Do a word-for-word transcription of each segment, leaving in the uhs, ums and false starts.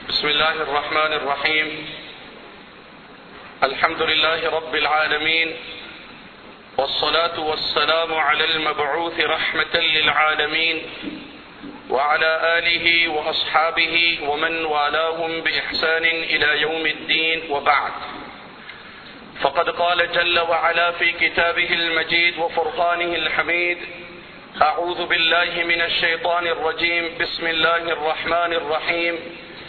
بسم الله الرحمن الرحيم الحمد لله رب العالمين والصلاة والسلام على المبعوث رحمة للعالمين وعلى آله وأصحابه ومن والاهم بإحسان إلى يوم الدين، وبعد. فقد قال جل وعلا في كتابه المجيد وفرقانه الحميد: أعوذ بالله من الشيطان الرجيم، بسم الله الرحمن الرحيم.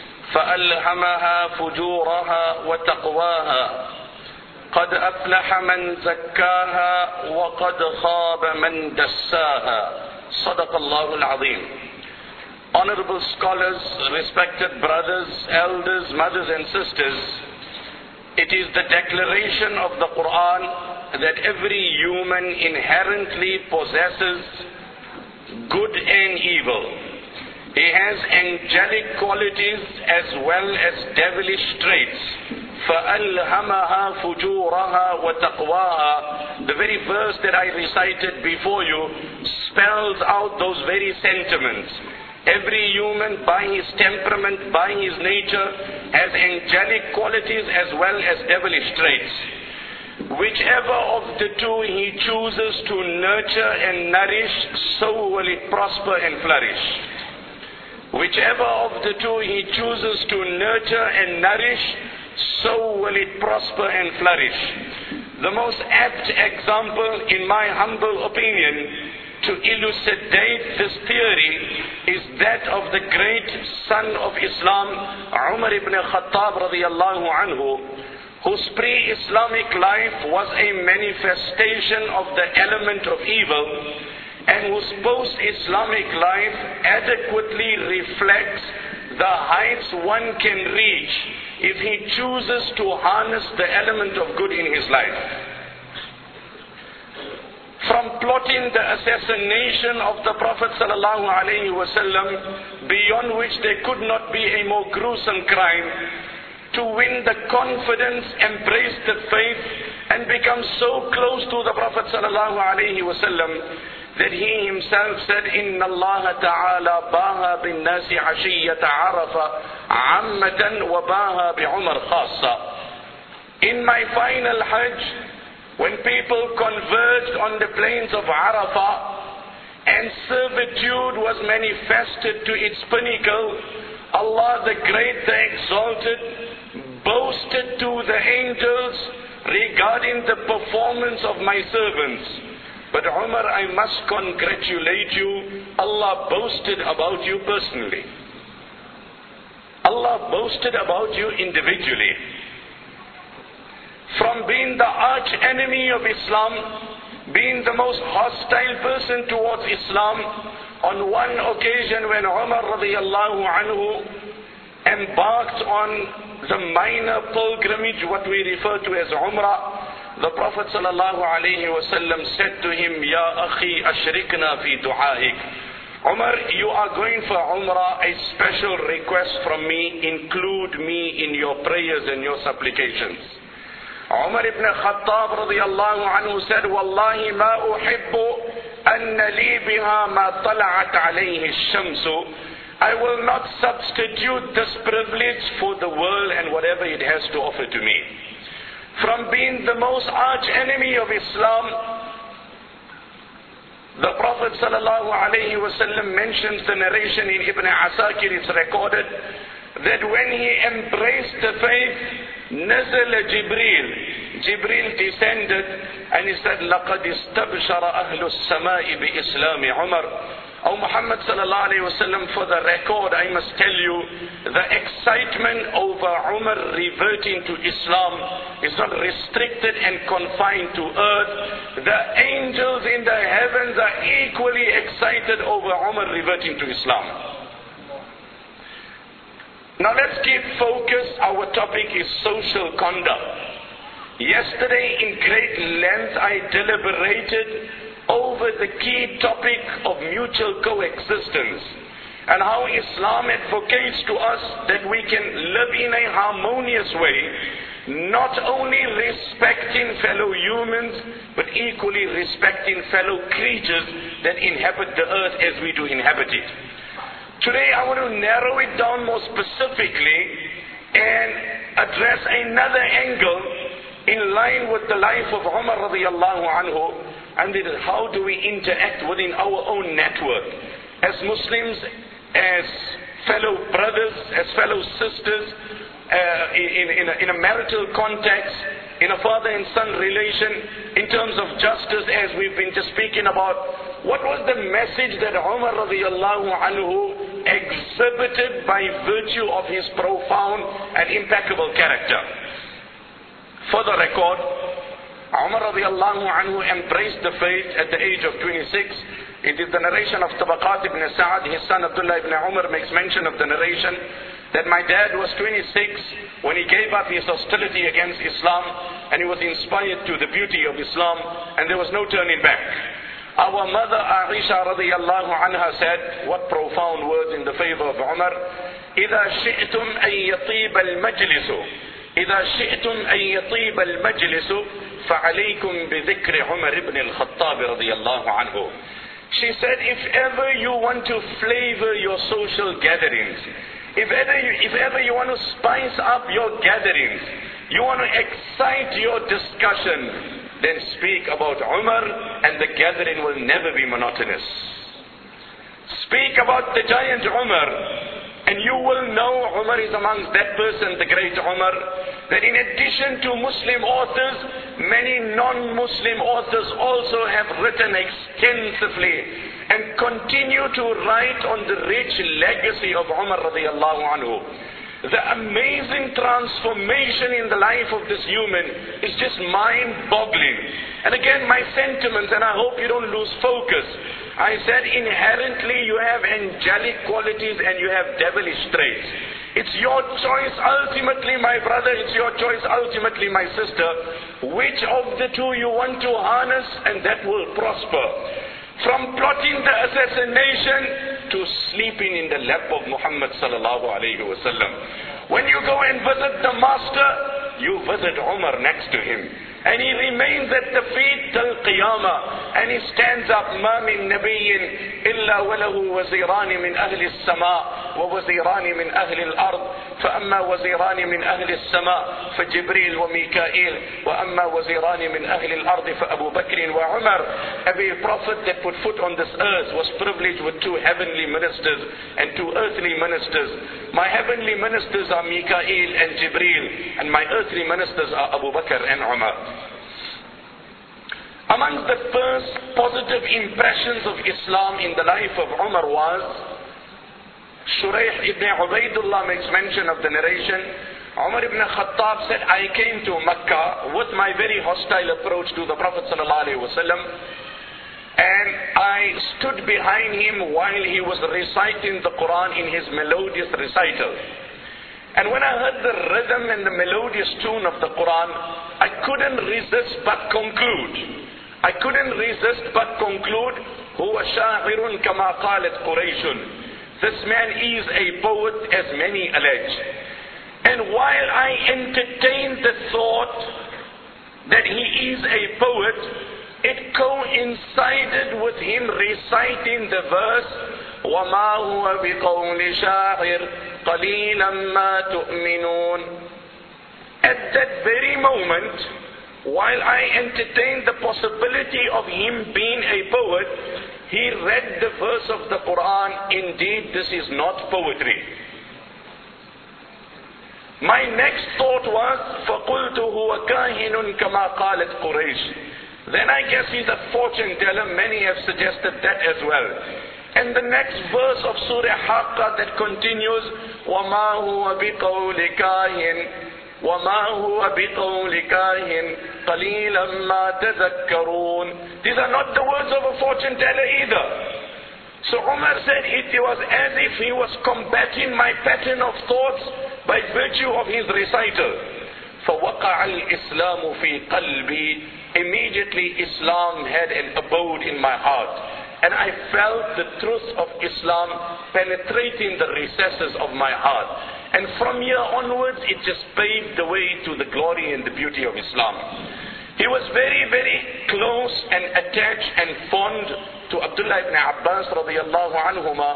فألهمها فجورها وتقواها قد أفلح من زكاها وقد خاب من دساها. صدق الله العظيم. Honorable scholars, respected brothers, elders, mothers and sisters, it is the declaration of the Quran that every human inherently possesses good and evil. He has angelic qualities as well as devilish traits. فَأَلْهَمَهَا فُجُورَهَا وَتَقْوَاهَا. The very verse that I recited before you spells out those very sentiments. Every human, by his temperament, by his nature, has angelic qualities as well as devilish traits. Whichever of the two he chooses to nurture and nourish, so will it prosper and flourish. Whichever of the two he chooses to nurture and nourish, so will it prosper and flourish. The most apt example, in my humble opinion, to elucidate this theory is that of the great son of Islam, Umar ibn Khattab radiyallahu anhu, whose pre-Islamic life was a manifestation of the element of evil, and whose post-Islamic life adequately reflects the heights one can reach if he chooses to harness the element of good in his life. From plotting the assassination of the Prophet sallallahu alaihi wasallam, beyond which there could not be a more gruesome crime, to win the confidence, embrace the faith, and become so close to the Prophet sallallahu alaihi wasallam that he himself said, Inna Allah ta'ala baha bin nasi ashiyata arafa ammatan wa baha bi Umar khassa. In my final Hajj, when people converged on the plains of Arafah and servitude was manifested to its pinnacle, Allah the Great, the Exalted, boasted to the angels regarding the performance of my servants. But Umar, I must congratulate you, Allah boasted about you personally. Allah boasted about you individually. From being the arch enemy of Islam, being the most hostile person towards Islam, on one occasion when Umar radiyallahu anhu embarked on the minor pilgrimage, what we refer to as Umrah, the Prophet sallallahu alaihi wasallam said to him, Ya akhi ashrikna fi du'aik. Umar, you are going for Umrah, a special request from me, include me in your prayers and your supplications. Umar ibn Khattab radiyallahu anhu said, Wallahi ma uhibbu anna li biha ma tala'at alayhi shamsu. I will not substitute this privilege for the world and whatever it has to offer to me. From being the most arch enemy of Islam, the Prophet sallallahu alaihi wasallam mentions the narration in Ibn Asakir, it's recorded, that when he embraced the faith, نزل Jibreel, Jibreel descended and he said, لَقَدْ اسْتَبْشَرَ أَهْلُ السَّمَاءِ بِإِسْلَامِ عُمَرٍ. O Muhammad sallallahu alayhi wa sallam, for the record, I must tell you, the excitement over Umar reverting to Islam is not restricted and confined to earth. The angels in the heavens are equally excited over Umar reverting to Islam. Now let's keep focused. Our topic is social conduct. Yesterday in great length I deliberated over the key topic of mutual coexistence and how Islam advocates to us that we can live in a harmonious way, not only respecting fellow humans but equally respecting fellow creatures that inhabit the earth as we do inhabit it. Today I want to narrow it down more specifically and address another angle in line with the life of Umar radiallahu anhu, and it is how do we interact within our own network as Muslims, as fellow brothers, as fellow sisters, uh, in, in, a, in a marital context, in a father and son relation, in terms of justice, as we've been just speaking about. What was the message that Umar radiallahu anhu exhibited by virtue of his profound and impeccable character? For the record, Umar radiallahu anhu embraced the faith at the age of twenty-six. It is the narration of Tabaqat ibn Sa'ad. His son Abdullah ibn Umar makes mention of the narration that my dad was twenty-six when he gave up his hostility against Islam, and he was inspired to the beauty of Islam, and there was no turning back. Our mother Aisha radiallahu anha said, what profound words in the favor of Umar: إِذَا شِئْتُمْ أَن يَطِيبَ الْمَجْلِسُ إِذَا شِئْتُمْ أَن يَطِيبَ الْمَجْلِسُ فَعَلَيْكُمْ بِذِكْرِ عُمَرِ بْنِ الْخَطَّابِ رضي الله عنه. She said, if ever you want to flavor your social gatherings, if ever you, if ever you want to spice up your gatherings, you want to excite your discussion, then speak about Umar, and the gathering will never be monotonous. Speak about the giant Umar, and you will know Umar is amongst that person, the great Umar, that in addition to Muslim authors, many non-Muslim authors also have written extensively and continue to write on the rich legacy of Umar radiallahu anhu. The amazing transformation in the life of this human is just mind-boggling. And again, my sentiments, and I hope you don't lose focus. I said inherently you have angelic qualities and you have devilish traits. It's your choice ultimately, my brother, it's your choice ultimately, my sister, which of the two you want to harness, and that will prosper. From plotting the assassination to sleeping in the lap of Muhammad sallallahu alayhi wa sallam. When you go and visit the master, you visit Umar next to him. And he remains at the feet till Qiyamah. And he stands up, مَا مِن نَبِيٍّ إِلَّا وَلَهُ وَزِيرَانِ مِنْ أَهْلِ السَّمَاءِ وَوَزِيرَانِ مِنْ أَهْلِ الْأَرْضِ فَأَمَّا وَزِيرَانِ مِنْ أَهْلِ السَّمَاءِ فَجِبْرِيلُ وَمِيكَائِيل وَأَمَّا وَزِيرَانِ مِنْ أَهْلِ الْأَرْضِ فَأَبُو بَكْرٍ وَعُمَرٍ. Every prophet that put foot on this earth was privileged with two heavenly ministers and two earthly ministers. My heavenly ministers are Mikael and Jibreel, and my earthly ministers are Abu Bakr and Umar. Among the first positive impressions of Islam in the life of Umar was, Shuraih ibn Ubaidullah makes mention of the narration, Umar ibn Khattab said, I came to Mecca with my very hostile approach to the Prophet sallallahu alaihi wasallam, and I stood behind him while he was reciting the Quran in his melodious recital. And when I heard the rhythm and the melodious tune of the Quran, I couldn't resist but conclude. I couldn't resist but conclude, هُوَ شَاعِرٌ كَمَا قَالَتْ قُرَيْشٌ. This man is a poet, as many allege. And while I entertained the thought that he is a poet, it coincided with him reciting the verse, وَمَا هُوَ بِقَوْلِ شَاعِرٍ قَلِيلًا مَا تُؤْمِنُونَ. At that very moment, while I entertained the possibility of him being a poet, he read the verse of the Quran, indeed this is not poetry. My next thought was, فَقُلْتُ هُوَ كَاهِنٌ كَمَا قَالَتْ قُرَيْشٌ. Then I guess he's a fortune teller, many have suggested that as well. And the next verse of Surah Haqqa that continues, وَمَا هُوَ بِقَوْلِ كَاهِنٍ وَمَا هُوَ بِقَوْلِ كَاهِنٍ قَلِيلًا مَا تَذَكَّرُونَ. These are not the words of a fortune teller either. So Umar said it was as if he was combating my pattern of thoughts by virtue of his recital. فَوَقَعَ الْإِسْلَامُ فِي قَلْبِي. Immediately Islam had an abode in my heart. And I felt the truth of Islam penetrating the recesses of my heart. And from here onwards, it just paved the way to the glory and the beauty of Islam. He was very, very close and attached and fond to Abdullah ibn Abbas radiallahu anhuma,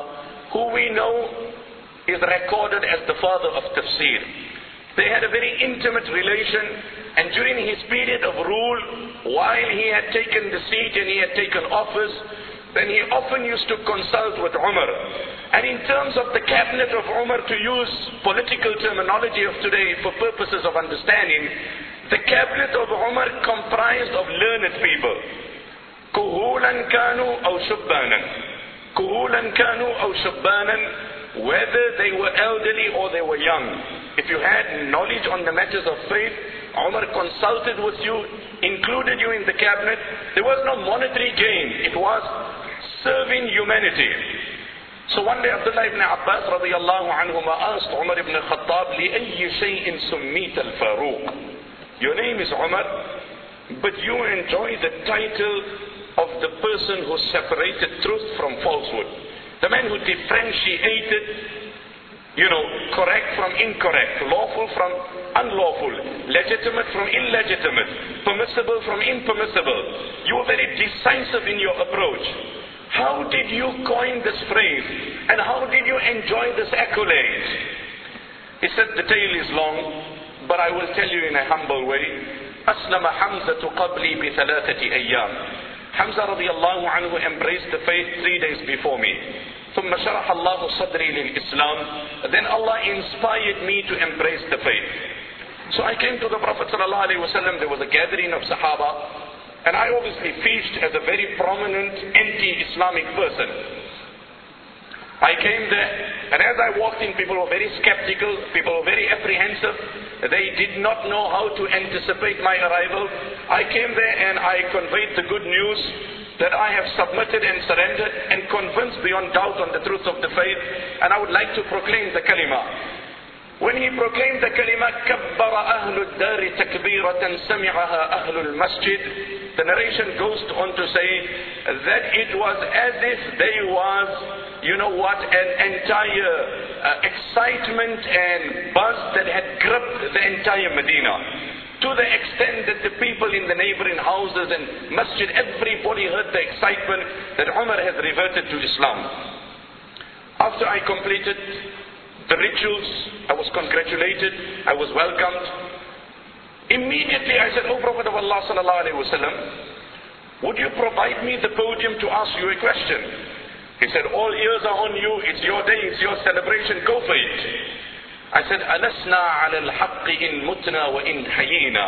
who we know is recorded as the father of tafsir. They had a very intimate relation, and during his period of rule, while he had taken the seat and he had taken office, then he often used to consult with Umar. And in terms of the cabinet of Umar, to use political terminology of today for purposes of understanding, the cabinet of Umar comprised of learned people. Kuhulan kanu aw shubbanan. Kuhulan kanu aw shubbanan. Whether they were elderly or they were young. If you had knowledge on the matters of faith, Umar consulted with you, included you in the cabinet. There was no monetary gain. It was serving humanity. So one day Abdullah ibn Abbas radiyallahu anhuma asked Umar ibn Khattab, لِأَيِّ شَيْءٍ سُمِّيتَ الْفَارُوقِ. Your name is Umar, but you enjoy the title of the person who separated truth from falsehood. The man who differentiated, you know, correct from incorrect, lawful from unlawful, legitimate from illegitimate, permissible from impermissible. You were very decisive in your approach. How did you coin this phrase? And how did you enjoy this accolade? He said, the tale is long, but I will tell you in a humble way. أسلم حمزة قبلي بثلاثة أيام. Hamza radiallahu anhu embraced the faith three days before me. ثم شرح الله صدري للإسلام. Then Allah inspired me to embrace the faith. So I came to the Prophet sallallahu alaihi wasallam. There was a gathering of Sahaba, and I obviously featured as a very prominent anti-Islamic person. I came there, and as I walked in, people were very skeptical, people were very apprehensive. They did not know how to anticipate my arrival. I came there and I conveyed the good news that I have submitted and surrendered and convinced beyond doubt on the truth of the faith, and I would like to proclaim the kalima. When he proclaimed the kalima, كَبَّرَ أَهْلُ الدَّارِ تَكْبِيرَةً سَمِعَهَا أَهْلُ الْمَسْجِدِ. The narration goes on to say that it was as if there was, you know what, an entire uh, excitement and buzz that had gripped the entire Medina. To the extent that the people in the neighboring houses and masjid, everybody heard the excitement that Umar has reverted to Islam. After I completed the rituals, I was congratulated, I was welcomed. Immediately I said, "O Prophet of Allah sallallahu alaihi wasallam, would you provide me the podium to ask you a question?" He said, "All ears are on you, it's your day, it's your celebration, go for it." I said, "Alasna ala al-haqq in mutna wa in hayina."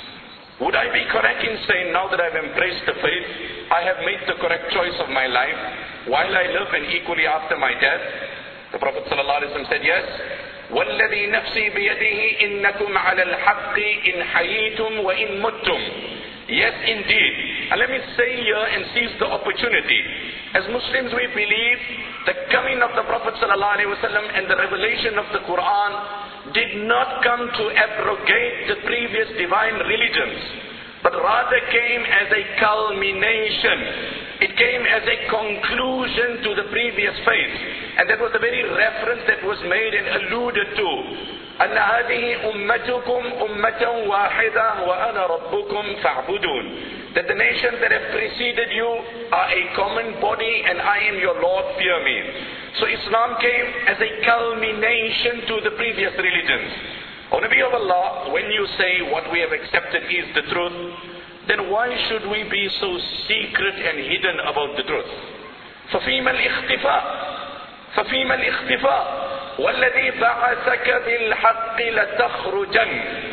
Would I be correct in saying, now that I've embraced the faith, I have made the correct choice of my life while I live and equally after my death? The Prophet ﷺ said, yes. وَالَّذِي نَفْسِي بِيَدِهِ إِنَّكُمْ عَلَى الْحَقِّ إِنْ حَيِيتُمْ وَإِنْ مُتُّمْ. Yes, indeed. And let me say here and seize the opportunity. As Muslims, we believe the coming of the Prophet ﷺ and the revelation of the Quran did not come to abrogate the previous divine religions, but rather came as a culmination. It came as a conclusion to the previous faith. And that was the very reference that was made and alluded to. أن هذه أمتكم أمة واحدة وأنا ربكم فاعبدون. That the nations that have preceded you are a common body and I am your Lord, fear me. So Islam came as a culmination to the previous religions. O Nabi of Allah, when you say what we have accepted is the truth, then why should we be so secret and hidden about the truth? فَفِيمَ الْإِخْتِفَاءِ فَفِيمَ الْإِخْتِفَاءِ وَالَّذِي بَعَثَكَ بِالْحَقِّ لَتَخْرُجَنَّ.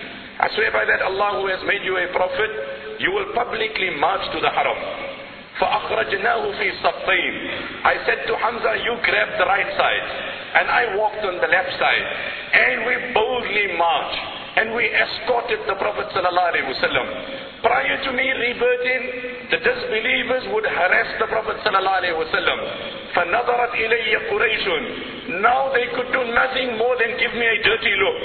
I swear by that Allah who has made you a prophet, you will publicly march to the haram. فَأَخْرَجْنَاهُ فِي صَفَّيْنِ. I said to Hamza, you grab the right side, and I walked on the left side, and we boldly marched, and we escorted the Prophet sallallahu alaihi wasallam. Prior to me rebirthing, the disbelievers would harass the Prophet sallallahu alaihi wasallam. فَنَظَرَتْ إِلَيَّ قُرَيْشٌ. Now they could do nothing more than give me a dirty look.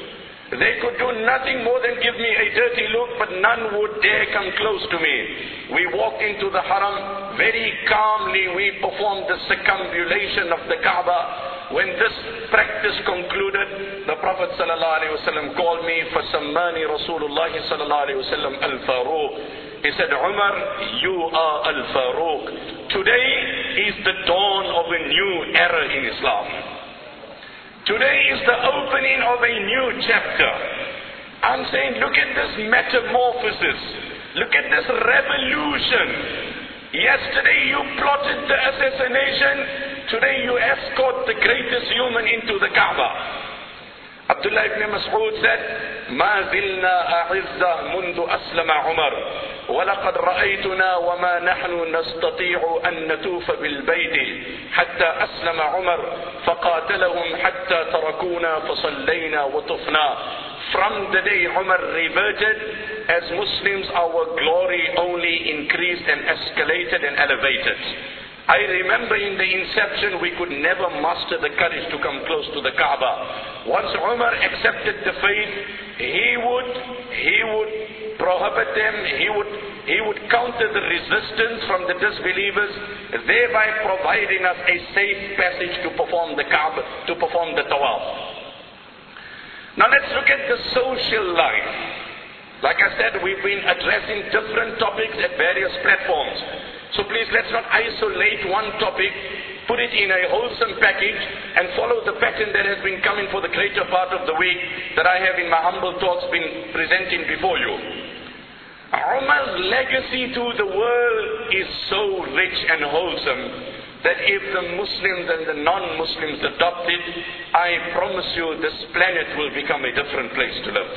They could do nothing more than give me a dirty look, but none would dare come close to me. We walked into the haram, very calmly we performed the circumambulation of the Kaaba. When this practice concluded, the Prophet ﷺ called me, فَسَمَّانِ رَسُولُ اللَّهِ صَلَّى اللَّهُ عَلَيْهِ وَسَلَّمْ الْفَارُوقِ. He said, Umar, you are Al-Faruq. Today is the dawn of a new era in Islam. Today is the opening of a new chapter. I'm saying, look at this metamorphosis. Look at this revolution. Yesterday you plotted the assassination. Today you escort the greatest human into the Kaaba. Abdullah ibn Mas'ud said, ما زلنا أعزة منذ أسلم عمر ولقد رأيتنا وما نحن نستطيع أن نطوف بالبيت حتى أسلم عمر فقاتلهم حتى تركونا فصلينا وطفنا. From the day Umar reverted, as Muslims our glory only increased and escalated and elevated. I remember in the inception we could never muster the courage to come close to the Kaaba. Once Umar accepted the faith, he would, he would prohibit them, he would, he would counter the resistance from the disbelievers, thereby providing us a safe passage to perform the Kaaba, to perform the Tawaf. Now let's look at the social life. Like I said, we've been addressing different topics at various platforms. So please, let's not isolate one topic, put it in a wholesome package, and follow the pattern that has been coming for the greater part of the week that I have in my humble talks been presenting before you. Umar's legacy to the world is so rich and wholesome that if the Muslims and the non-Muslims adopt it, I promise you this planet will become a different place to live.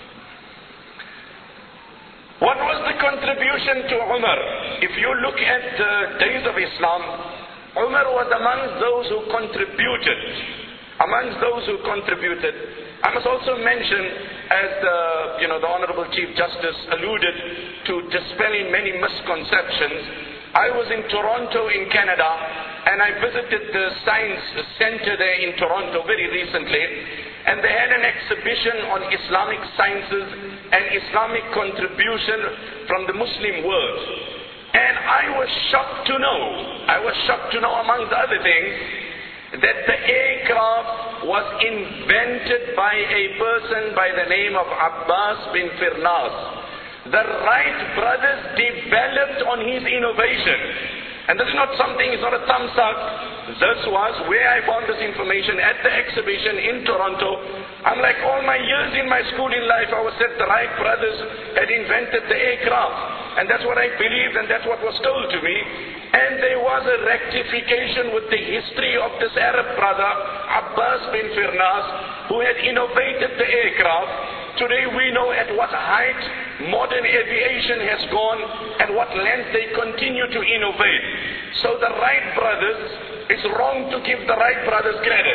What was the contribution to Umar? If you look at the days of Islam, Umar was amongst those who contributed. Amongst those who contributed. I must also mention, as the, you know, the Honorable Chief Justice alluded to dispelling many misconceptions, I was in Toronto in Canada and I visited the Science Center there in Toronto very recently, and they had an exhibition on Islamic sciences and Islamic contribution from the Muslim world. And I was shocked to know, I was shocked to know amongst other things, that the aircraft was invented by a person by the name of Abbas bin Firnas. The Wright brothers developed on his innovation. And this is not something, it's not a thumbs up. This was where I found this information at the exhibition in Toronto. I'm like, all my years in my schooling life, I was said the Wright brothers had invented the aircraft. And that's what I believed, and that's what was told to me. And there was a rectification with the history of this Arab brother, Abbas bin Firnas, who had innovated the aircraft. Today we know at what height modern aviation has gone, at what length they continue to innovate. So the Wright brothers, it's wrong to give the Wright brothers credit.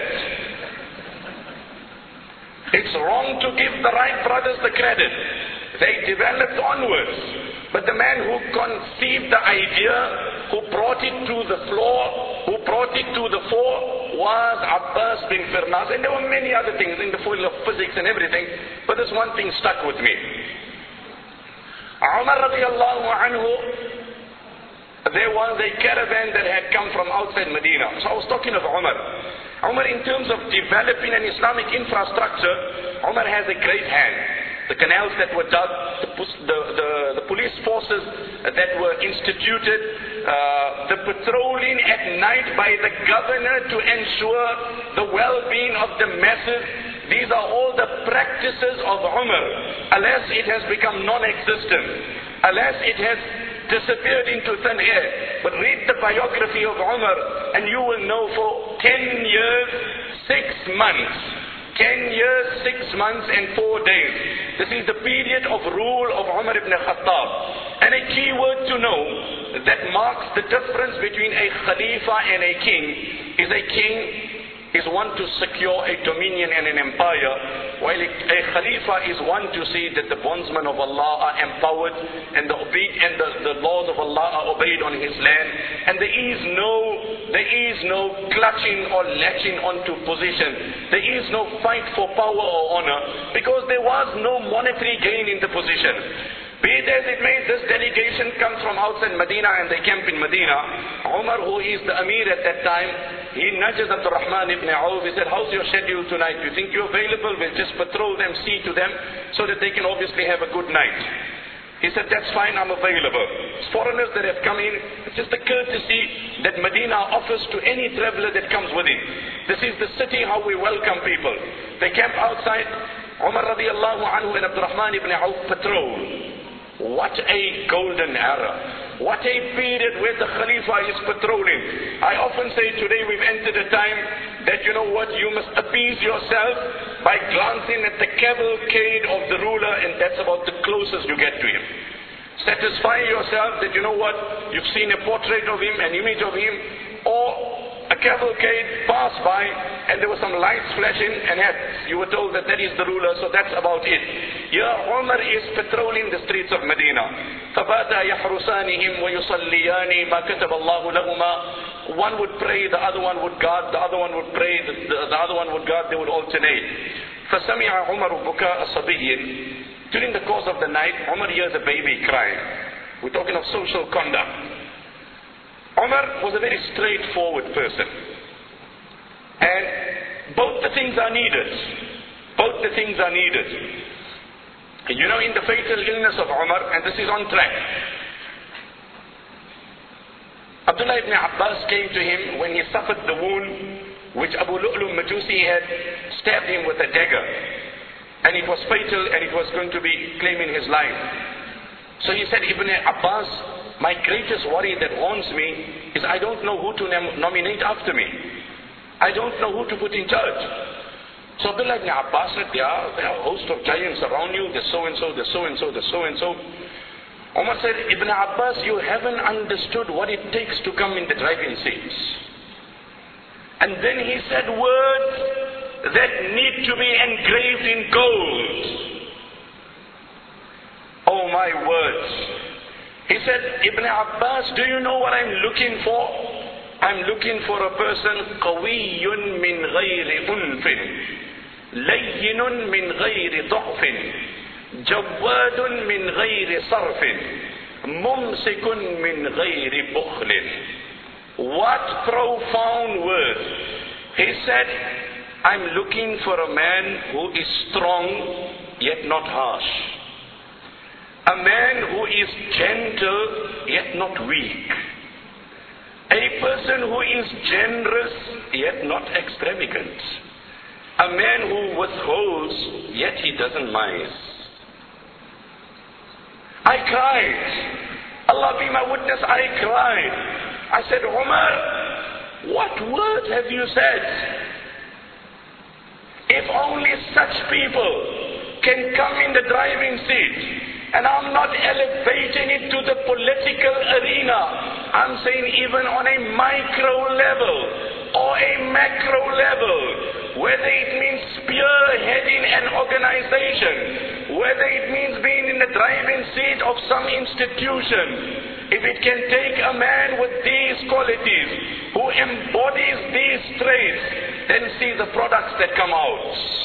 It's wrong to give the Wright brothers the credit. They developed onwards. But the man who conceived the idea, who brought it to the floor, who brought it to the fore, was Abbas bin Firnas. And there were many other things in the field of physics and everything. But this one thing stuck with me. Umar radiallahu anhu, there was a caravan that had come from outside Medina. So I was talking of Umar. Umar, in terms of developing an Islamic infrastructure, Umar has a great hand. The canals that were dug, the, the, the, the police forces that were instituted, uh, the patrolling at night by the governor to ensure the well-being of the masses. These are all the practices of Umar. Alas, it has become non-existent. Alas, it has disappeared into thin air. But read the biography of Umar and you will know for ten years, six months. Ten years, six months and four days. This is the period of rule of Umar ibn Khattab. And a key word to know that marks the difference between a Khalifa and a king is a king is one to secure a dominion and an empire, while a, a Khalifa is one to see that the bondsmen of Allah are empowered and the obeyed and the, the laws of Allah are obeyed on his land. And there is no there is no clutching or latching onto position. There is no fight for power or honor, because there was no monetary gain in the position. Be it as it may, this delegation comes from outside Medina and they camp in Medina. Umar, who is the Amir at that time, he nudges Abdul Rahman ibn Auf. He said, how's your schedule tonight? Do you think you're available? We'll just patrol them, see to them, so that they can obviously have a good night. He said, that's fine, I'm available. It's foreigners that have come in. It's just a courtesy that Medina offers to any traveler that comes within. This is the city how we welcome people. They camp outside. Umar radiallahu anhu and Abdurrahman ibn Auf patrol. What a golden era. What a period where the Khalifa is patrolling. I often say today we've entered a time that, you know what, you must appease yourself by glancing at the cavalcade of the ruler, and that's about the closest you get to him. Satisfy yourself that, you know what, you've seen a portrait of him, an image of him, or a cavalcade passed by and there were some lights flashing and hats. You were told that that is the ruler, so that's about it. Here Umar is patrolling the streets of Medina. فَبَاتَا يَحْرُسَانِهِمْ وَيُصَلِّيَانِ مَا كَتَبَ اللَّهُ لَهُمَا. One would pray, the other one would guard, the other one would pray, the, the, the other one would guard, they would alternate. فَسَمِعَ عُمَرُ بُكَاءَ صَبِيٍّ. During the course of the night, Umar hears a baby crying. We're talking of social conduct. Umar was a very straightforward person. And both the things are needed. Both the things are needed. And you know, in the fatal illness of Umar, and this is on track, Abdullah ibn Abbas came to him when he suffered the wound which Abu Lu'lu Majusi had stabbed him with a dagger. And it was fatal and it was going to be claiming his life. So he said, Ibn Abbas, my greatest worry that haunts me is I don't know who to nom- nominate after me. I don't know who to put in charge. So Abdullah ibn Abbas said, yeah, there are a host of giants around you. There's so and so, there's so and so, there's so and so. Umar said, Ibn Abbas, you haven't understood what it takes to come in the driving seats. And then he said words that need to be engraved in gold. Oh my words. He said, Ibn Abbas, do you know what I'm looking for? I'm looking for a person قَوِيٌّ مِّن غَيْرِ أُنْفٍ لَيِّنٌ مِّن غَيْرِ ضَعْفٍ جَوَّادٌ مِّن غَيْرِ صَرْفٍ مُمْسِكٌ مِّن غَيْرِ بُخْلٍ. What profound words. He said, I'm looking for a man who is strong yet not harsh. A man who is gentle yet not weak. A person who is generous yet not extravagant. A man who withholds yet he doesn't mind. I cried. Allah be my witness, I cried. I said, Umar, what words have you said? If only such people can come in the driving seat. And I'm not elevating it to the political arena. I'm saying even on a micro level or a macro level, whether it means spearheading an organization, whether it means being in the driving seat of some institution, if it can take a man with these qualities, who embodies these traits, then see the products that come out.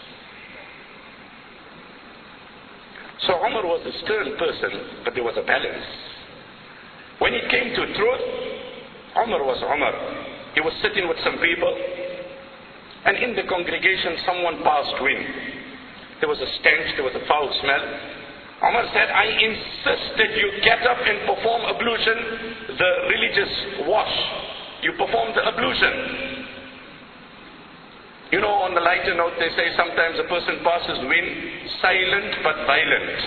So Umar was a stern person, but there was a balance. When it came to truth, Umar was Umar. He was sitting with some people, and in the congregation someone passed wind. There was a stench, there was a foul smell. Umar said, I insist that you get up and perform ablution, the religious wash. You perform the ablution. You know, on the lighter note, they say sometimes a person passes wind, silent but violent.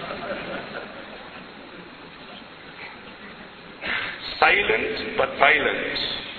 Silent but violent.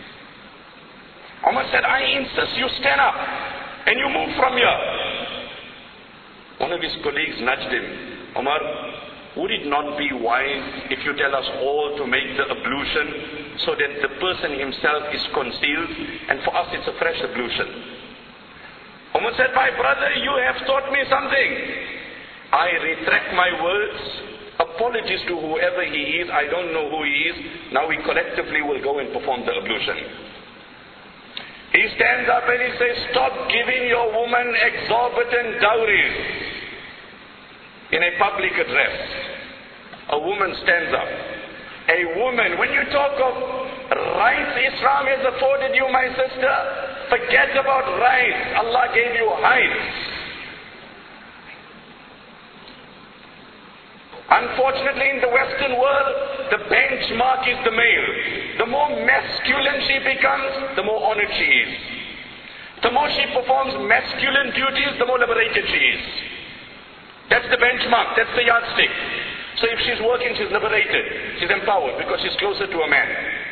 Umar said, I insist you stand up and you move from here. One of his colleagues nudged him. Umar, would it not be wise if you tell us all to make the ablution so that the person himself is concealed, and for us it's a fresh ablution? Umar said, my brother, you have taught me something. I retract my words. Apologies to whoever he is. I don't know who he is. Now we collectively will go and perform the ablution. He stands up and he says, stop giving your woman exorbitant dowries. In a public address, a woman stands up. A woman, when you talk of rights Islam has afforded you, my sister, forget about rights. Allah gave you heights. I unfortunately in the Western world, the benchmark is the male. The more masculine she becomes, the more honored she is. The more she performs masculine duties, the more liberated she is. That's the benchmark, that's the yardstick. So if she's working, she's liberated. She's empowered because she's closer to a man.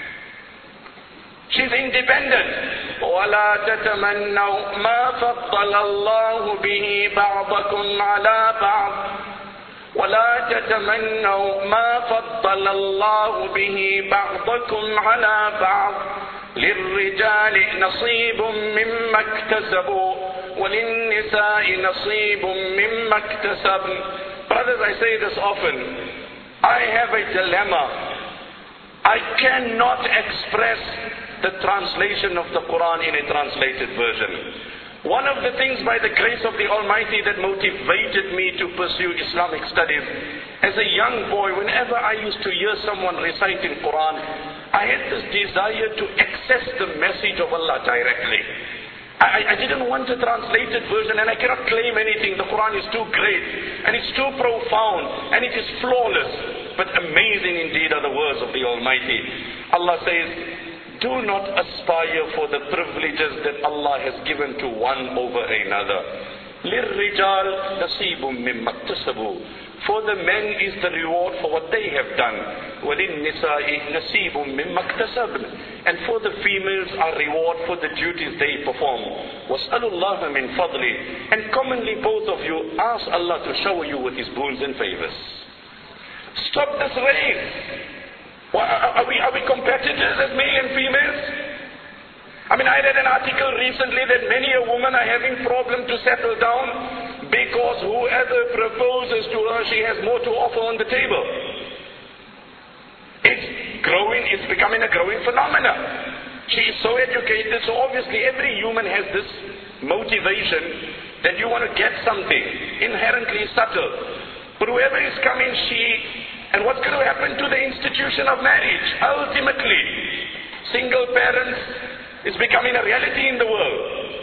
She's independent. وَلَا تَتَمَنَّوْا مَا فَضَّلَ اللَّهُ بِهِ بَعْضَكُمْ عَلَى بَعْضٍ وَلَا تَتَمَنَّوْا مَا فَضَّلَ اللَّهُ بِهِ بَعْضَكُمْ عَلَى بَعْضٍ لِلرِّجَالِ نَصِيبٌ مِّمَّا اكْتَسَبُوا وَلِلنِّسَاءِ نَصِيبٌ مِّمَّا اكْتَسَبْنَ. Brothers, I say this often. I have a dilemma. I cannot express the translation of the Quran in a translated version. One of the things by the grace of the Almighty that motivated me to pursue Islamic studies, as a young boy, whenever I used to hear someone reciting Quran, I had this desire to access the message of Allah directly. I, I didn't want a translated version, and I cannot claim anything. The Quran is too great, and it's too profound, and it is flawless. But amazing indeed are the words of the Almighty. Allah says, do not aspire for the privileges that Allah has given to one over another. لِلرِّجَالِ نَصِيبٌ مِّمَّا اكْتَسَبُوا. For the men is the reward for what they have done. وَلِلنِّسَاءِ نَصِيبٌ مِّمَّا اكْتَسَبْنَ. And for the females are reward for the duties they perform. وَاسْأَلُوا اللَّهَ مِنْ فَضْلِهِ. And commonly both of you ask Allah to shower you with His boons and favors. Stop this race. Are we, are we competitors as male and females? I mean, I read an article recently that many a woman are having problem to settle down because whoever proposes to her, she has more to offer on the table. It's growing, it's becoming a growing phenomenon. She is so educated, so obviously every human has this motivation that you want to get something, inherently subtle. But whoever is coming, she... And what's going to happen to the institution of marriage? Ultimately, single parents is becoming a reality in the world.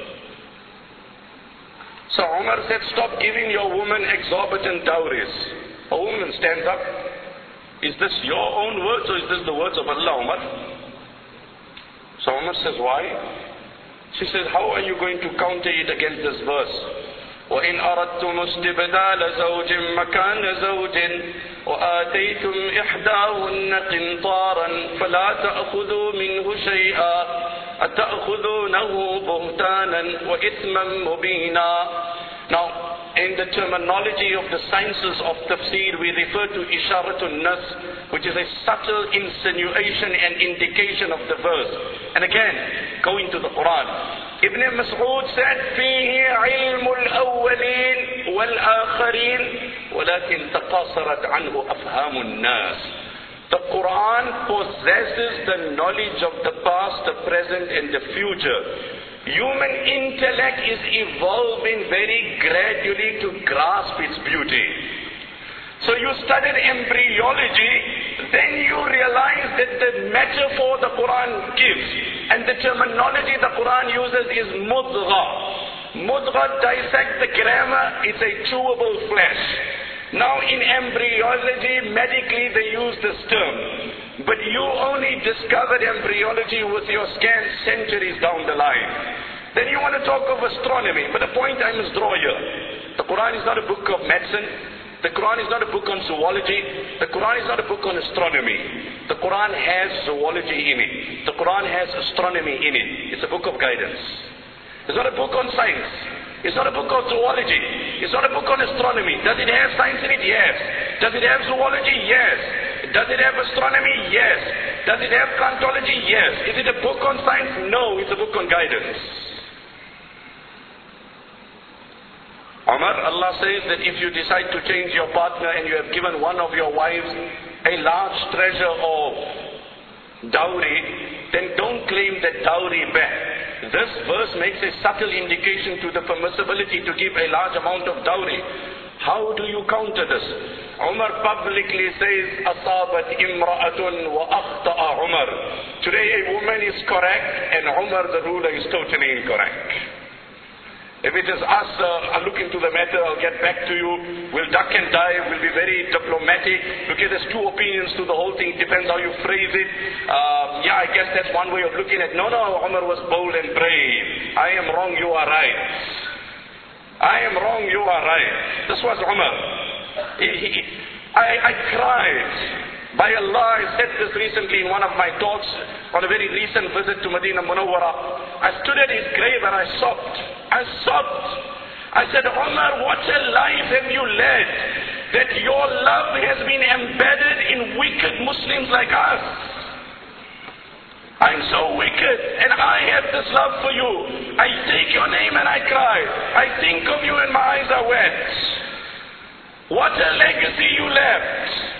So Umar said, stop giving your woman exorbitant dowries. A woman stands up. Is this your own words or is this the words of Allah, Umar? So Umar says, why? She says, how are you going to counter it against this verse? وَإِنْ أَرَدْتُمُ اسْتِبْدَالَ زَوْجٍ مَكَانَ زَوْجٍ وَآتَيْتُمْ إِحْدَاهُنَّ قِنْطَارًا فَلَا تَأْخُذُوا مِنْهُ شَيْئًا أَتَأْخُذُونَهُ بُهْتَانًا وَإِثْمًا مُبِينًا. Now, in the terminology of the sciences of tafsir, we refer to isharatun nas, which is a subtle insinuation and indication of the verse. And again, going to the Quran, Ibn Mas'ud said, فيه علم الأولين والآخرين ولكن تقاصرت عنه أفهام الناس. The Quran possesses the knowledge of the past, the present and the future. Human intellect is evolving very gradually to grasp its beauty. So you studied embryology, then you realize that the metaphor the Quran gives and the terminology the Quran uses is mudgha. Mudgha, dissect the grammar, it's a chewable flesh. Now in embryology, medically they use this term. But you only discovered embryology with your scans centuries down the line. Then you want to talk of astronomy. But the point I must draw here, the Quran is not a book of medicine. The Quran is not a book on zoology. The Quran is not a book on astronomy. The Quran has zoology in it. The Quran has astronomy in it. It's a book of guidance. It's not a book on science. It's not a book on zoology. It's not a book on astronomy. Does it have science in it? Yes. Does it have zoology? Yes. Does it have astronomy? Yes. Does it have climatology? Yes. Is it a book on science? No, it's a book on guidance. Umar, Allah says that if you decide to change your partner and you have given one of your wives a large treasure of dowry, then don't claim that dowry back. This verse makes a subtle indication to the permissibility to give a large amount of dowry. How do you counter this? Umar publicly says, Asabat imra'atun wa akhta'a Umar. Today a woman is correct and Umar the ruler is totally incorrect. If it is us, uh, I'll look into the matter, I'll get back to you. We'll duck and dive, we'll be very diplomatic. Okay, there's two opinions to the whole thing, depends how you phrase it. Uh, yeah, I guess that's one way of looking at it. No, no, Umar was bold and brave. I am wrong, you are right. I am wrong, you are right. This was Umar. He, he, I, I cried. By Allah, I said this recently in one of my talks on a very recent visit to Medina Munawwara. I stood at his grave and I sobbed. I sobbed. I said, Umar, what a life have you led, that your love has been embedded in wicked Muslims like us. I'm so wicked and I have this love for you. I take your name and I cry. I think of you and my eyes are wet. What a legacy you left.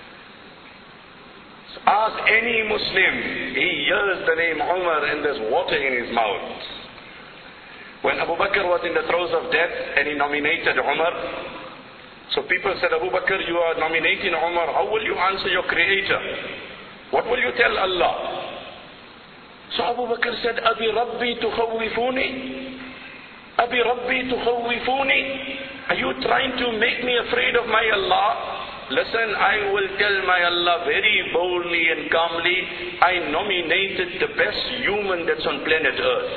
Ask any Muslim, he hears the name Umar and there's water in his mouth. When Abu Bakr was in the throes of death and he nominated Umar, so people said, Abu Bakr, you are nominating Umar, how will you answer your creator? What will you tell Allah? So Abu Bakr said, Abi Rabbi tukhawifuni? Abi Rabbi tukhawifuni? Are you trying to make me afraid of my Allah? Listen, I will tell my Allah very boldly and calmly, I nominated the best human that's on planet Earth.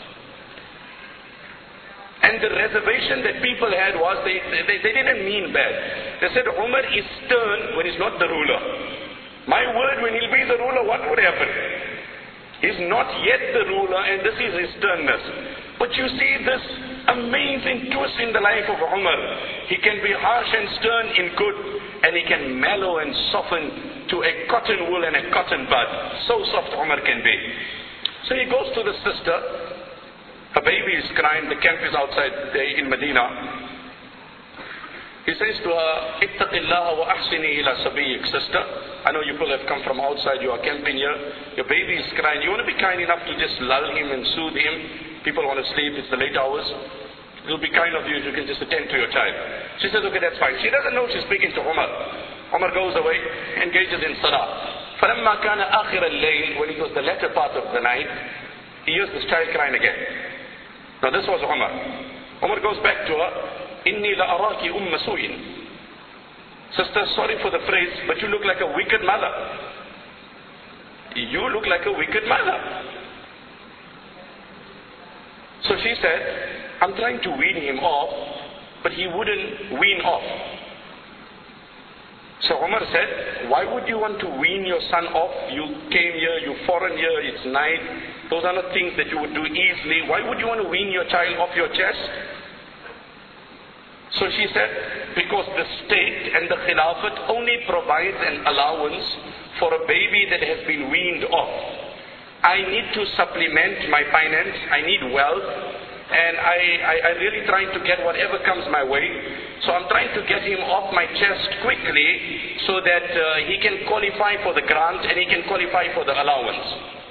And the reservation that people had was, they, they, they didn't mean bad. They said, Umar is stern when he's not the ruler. My word, when he'll be the ruler, what would happen? He's not yet the ruler and this is his sternness. But you see this amazing twist in the life of Umar. He can be harsh and stern in good, and he can mellow and soften to a cotton wool and a cotton bud. So soft Umar can be. So he goes to the sister. Her baby is crying. The camp is outside in Medina. He says to her, Ittaqillaha wa ahsini ila sabiyik, sister. I know you people have come from outside, you are camping here. Your baby is crying. You want to be kind enough to just lull him and soothe him. People want to sleep, it's the late hours. It will be kind of you if you can just attend to your child. She says, okay, that's fine. She doesn't know she's speaking to Umar. Umar goes away, engages in salah. فَلَمَّا كَانَ آخِرَ اللَّيْلِ, when it was the latter part of the night, he hears this child crying again. Now this was Umar. Umar goes back to her, إِنِّي لَأَرَاكِ أُمَّ سُوءٍ. Sister, sorry for the phrase, but you look like a wicked mother. You look like a wicked mother. So she said, I'm trying to wean him off, but he wouldn't wean off. So Umar said, why would you want to wean your son off? You came here, you foreign here, it's night. Those are not things that you would do easily. Why would you want to wean your child off your chest? So she said, because the state and the Khilafat only provides an allowance for a baby that has been weaned off. I need to supplement my finance, I need wealth, and I, I, I really trying to get whatever comes my way. So I'm trying to get him off my chest quickly so that uh, he can qualify for the grant and he can qualify for the allowance.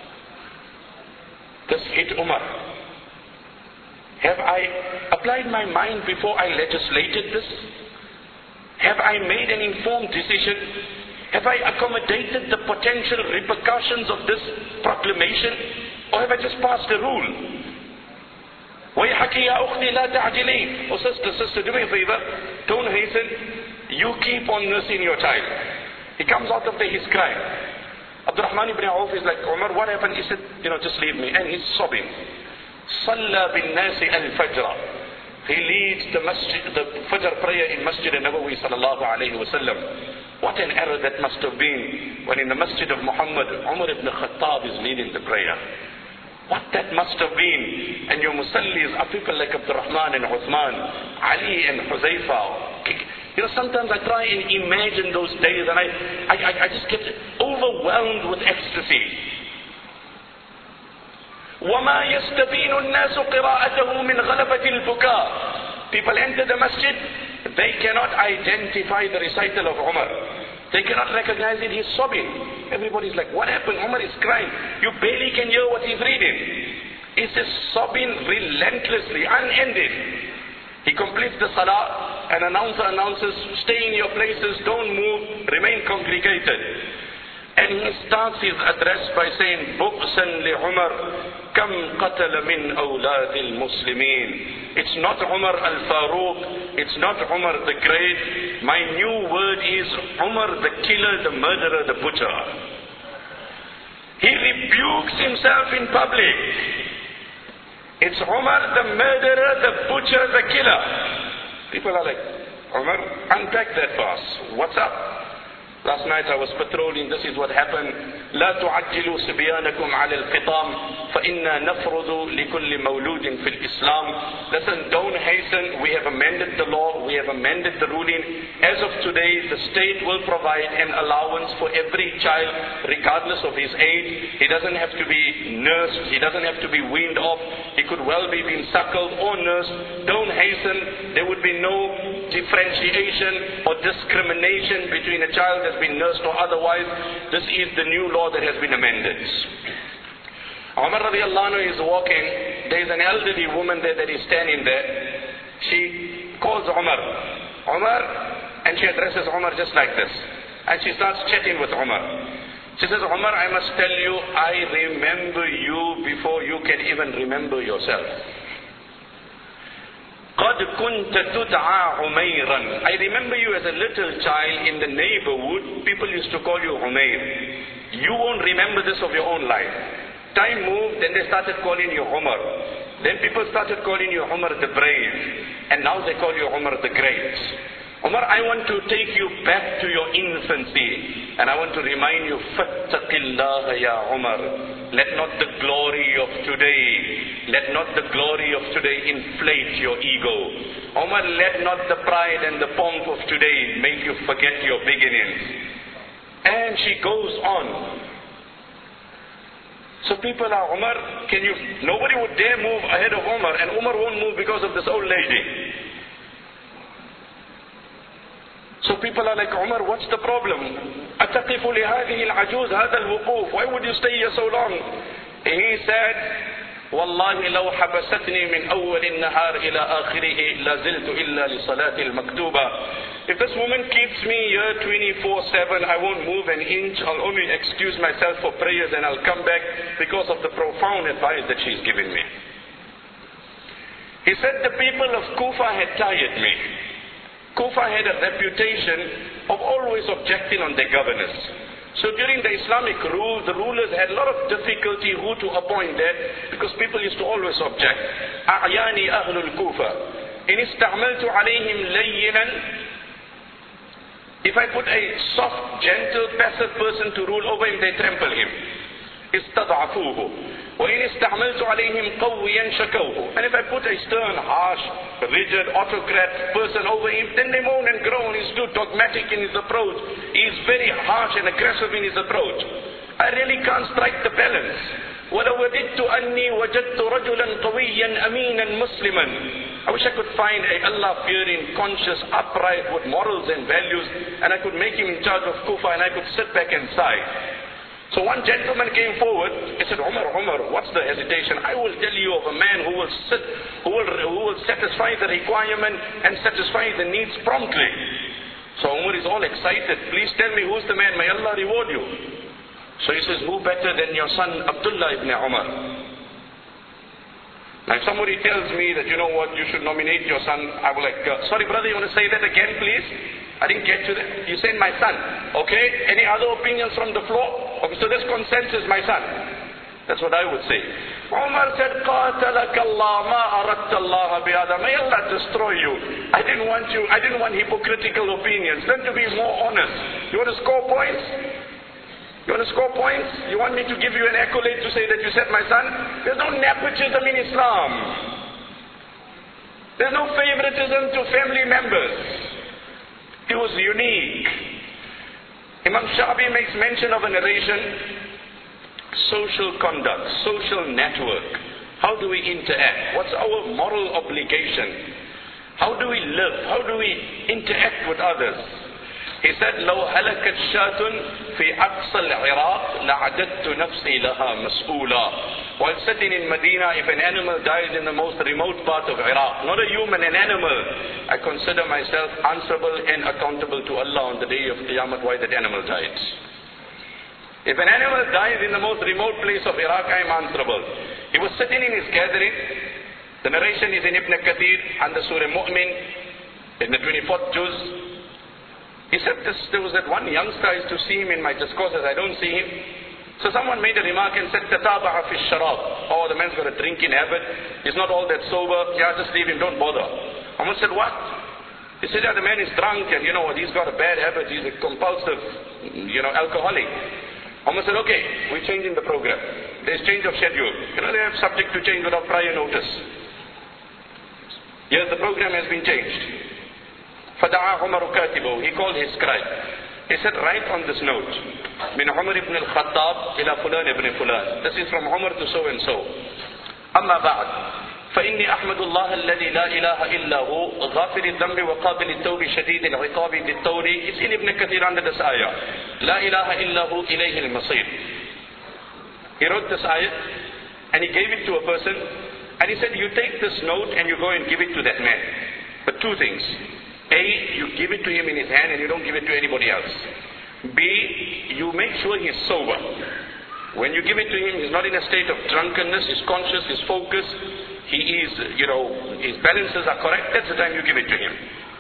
This hit Umar. Have I applied my mind before I legislated this? Have I made an informed decision? Have I accommodated the potential repercussions of this proclamation? Or have I just passed a rule? وَيْحَكِ يَا أُخْتِي لَا تَعْجِلِي. Oh sister, sister, do me a favor. Don't hasten. You keep on nursing your child. He comes out of there, he's crying. Abdurrahman ibn Auf is like, Umar, what happened? He said, you know, just leave me. And he's sobbing. صَلَّى بِالنَّاسِ الْفَجْرَ. He leads the masjid, the Fajr prayer in Masjid al-Nabawi sallallahu alayhi wa sallam. What an error that must have been when in the Masjid of Muhammad, Umar ibn Khattab is leading the prayer. What that must have been. And your musallis are people like Abdurrahman and Uthman, Ali and Huzaifa. You know, sometimes I try and imagine those days and I, I, I just get overwhelmed with ecstasy. وَمَا يَسْتَبِينُ النَّاسُ قِرَاءَتَهُ مِنْ غَلَبَةِ الْبُكَاءِ. People enter the masjid, they cannot identify the recital of Umar. They cannot recognize it, he's sobbing. Everybody's like, what happened? Umar is crying. You barely can hear what he's reading. He's just sobbing relentlessly, unending. He completes the salah, an announcer announces, stay in your places, don't move, remain congregated. And he starts his address by saying, بُؤْسًا لِعُمَرْ كَمْ قَتَلَ مِنْ أَوْلَادِ الْمُسْلِمِينَ. It's not Umar al-Faruq, it's not Umar the Great. My new word is Umar the killer, the murderer, the butcher. He rebukes himself in public. It's Umar the murderer, the butcher, the killer. People are like, Umar, unpack that for us. What's up? Last night I was patrolling, this is what happened. لا تعجلوا صبيانكم على القطام فإنا نفرض لكل مولود في الإسلام. Listen, don't hasten. We have amended the law. We have amended the ruling. As of today, the state will provide an allowance for every child, regardless of his age. He doesn't have to be nursed. He doesn't have to be weaned off. He could well be being suckled or nursed. Don't hasten. There would be no differentiation or discrimination between a child that's been nursed or otherwise. This is the new law that has been amended. Umar radiallahu anhu is walking. There is an elderly woman there that is standing there. She calls Umar. Umar, and she addresses Umar just like this. And she starts chatting with Umar. She says, Umar, I must tell you, I remember you before you can even remember yourself. قَدْ كُنْتَ تُدْعَى عُمَيْرًا. I remember you as a little child in the neighborhood. People used to call you Umayr. You won't remember this of your own life. Time moved, then they started calling you Umar. Then people started calling you Umar the Brave. And now they call you Umar the Great. Umar, I want to take you back to your infancy. And I want to remind you, فَاتَّقِ اللَّهَ يَا Umar. Let not the glory of today, let not the glory of today inflate your ego. Umar, let not the pride and the pomp of today make you forget your beginnings. And she goes on. So people are, Umar, can you, nobody would dare move ahead of Umar, and Umar won't move because of this old lady. So people are like, Umar, what's the problem? أَتَقِفُ لِهَذِهِ الْعَجُوزِ هَذَا الْوُقُوفِ. Why would you stay here so long? He said, وَاللَّهِ لَوْ حَبَسَتْنِي مِنْ أَوَّلِ النَّهَارِ إِلَىٰ آخِرِهِ لَزِلْتُ إِلَّا لِصَلَاةِ الْمَكْتُوبَةِ. If this woman keeps me here twenty-four seven, I won't move an inch. I'll only excuse myself for prayers and I'll come back because of the profound advice that she's given me. He said the people of Kufa had tired me. Kufa had a reputation of always objecting on their governors. So during the Islamic rule, the rulers had a lot of difficulty who to appoint there because people used to always object. أعياني أهل الكوفة إن استعملت عليهم لينا. If I put a soft, gentle, passive person to rule over him, they trample him. استضعفوه. وإن استعملت عليهم قويا شكوه. And if I put a stern, harsh, rigid, autocrat person over him, then they moan and groan. He's too dogmatic in his approach. He's very harsh and aggressive in his approach. I really can't strike the balance. ولو وددت أني وجدت رجلا قويا أمينا مسلما. I wish I could find a Allah-fearing, conscious, upright, with morals and values, and I could make him in charge of Kufa, and I could sit back and sigh. So one gentleman came forward. He said, Umar, Umar, what's the hesitation? I will tell you of a man who will sit, who will, who will satisfy the requirement and satisfy the needs promptly. So Umar is all excited. Please tell me who's the man. May Allah reward you. So he says, who better than your son Abdullah ibn Umar? Now if somebody tells me that, you know what, you should nominate your son, I will like, uh, sorry brother, you want to say that again please? I didn't get to that. You said my son. Okay, any other opinions from the floor? Okay, so this consensus, my son. That's what I would say. Umar said, قَاتَلَكَ اللَّهُ مَا أَرَدْتَ اللَّهَ بِهَذَا. May Allah destroy you. I didn't want you, I didn't want hypocritical opinions. Learn to be more honest. You want to score points? You want to score points? You want me to give you an accolade to say that you said my son? There's no nepotism in Islam. There's no favoritism to family members. It was unique. Imam Shabi makes mention of a narration, social conduct, social network. How do we interact? What's our moral obligation? How do we live? How do we interact with others? He said, لو هلكت شاة في أقصى العراق لعددت نفسي لها مسؤولا. While sitting in Medina, if an animal dies in the most remote part of Iraq, not a human, an animal, I consider myself answerable and accountable to Allah on the day of Qiyamah why that animal died. If an animal dies in the most remote place of Iraq, I am answerable. He was sitting in his gathering. The narration is in Ibn Kathir and the Surah Mu'min in the twenty-fourth juz. He said this, there was that one youngster, I used to see him in my discourses, I don't see him. So someone made a remark and said, Tataba'a fi sharab. Oh, the man's got a drinking habit. He's not all that sober. Yeah, just leave him, don't bother. Someone said, what? He said, yeah, the man is drunk and you know what, he's got a bad habit. He's a compulsive, you know, alcoholic. Someone said, okay, we're changing the program. There's change of schedule. You know, they have subject to change without prior notice. Yes, the program has been changed. فَدَعَا عُمَرُ كَاتِبُهُ. He called his scribe. He said, write on this note, min Umar ibn al-Khattab ila fulan ibn fulan. This is from Umar to so and so. Amma ba'd. فإني أحمد الله الذي لا إله إلا هو غافر الذنب وقابل التوب شديد العقاب ذي الطول. It's in Ibn Kathir under this ayah. لا إله إلا هو إليه المصير. He wrote this ayah and he gave it to a person and he said, you take this note and you go and give it to that man. But two things. A, you give it to him in his hand and you don't give it to anybody else. B, you make sure he's sober. When you give it to him, he's not in a state of drunkenness, he's conscious, he's focused, he is, you know, his balances are correct. That's the time you give it to him.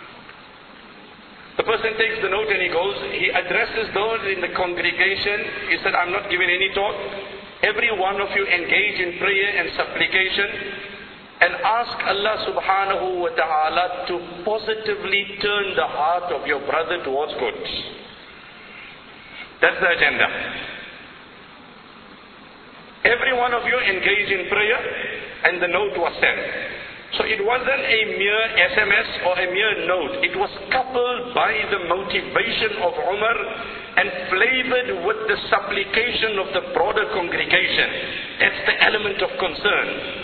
The person takes the note and he goes, he addresses those in the congregation. He said, I'm not giving any talk. Every one of you engage in prayer and supplication and ask Allah subhanahu wa ta'ala to positively turn the heart of your brother towards good. That's the agenda. Every one of you engage in prayer and the note was sent. So it wasn't a mere S M S or a mere note. It was coupled by the motivation of Umar and flavored with the supplication of the broader congregation. That's the element of concern.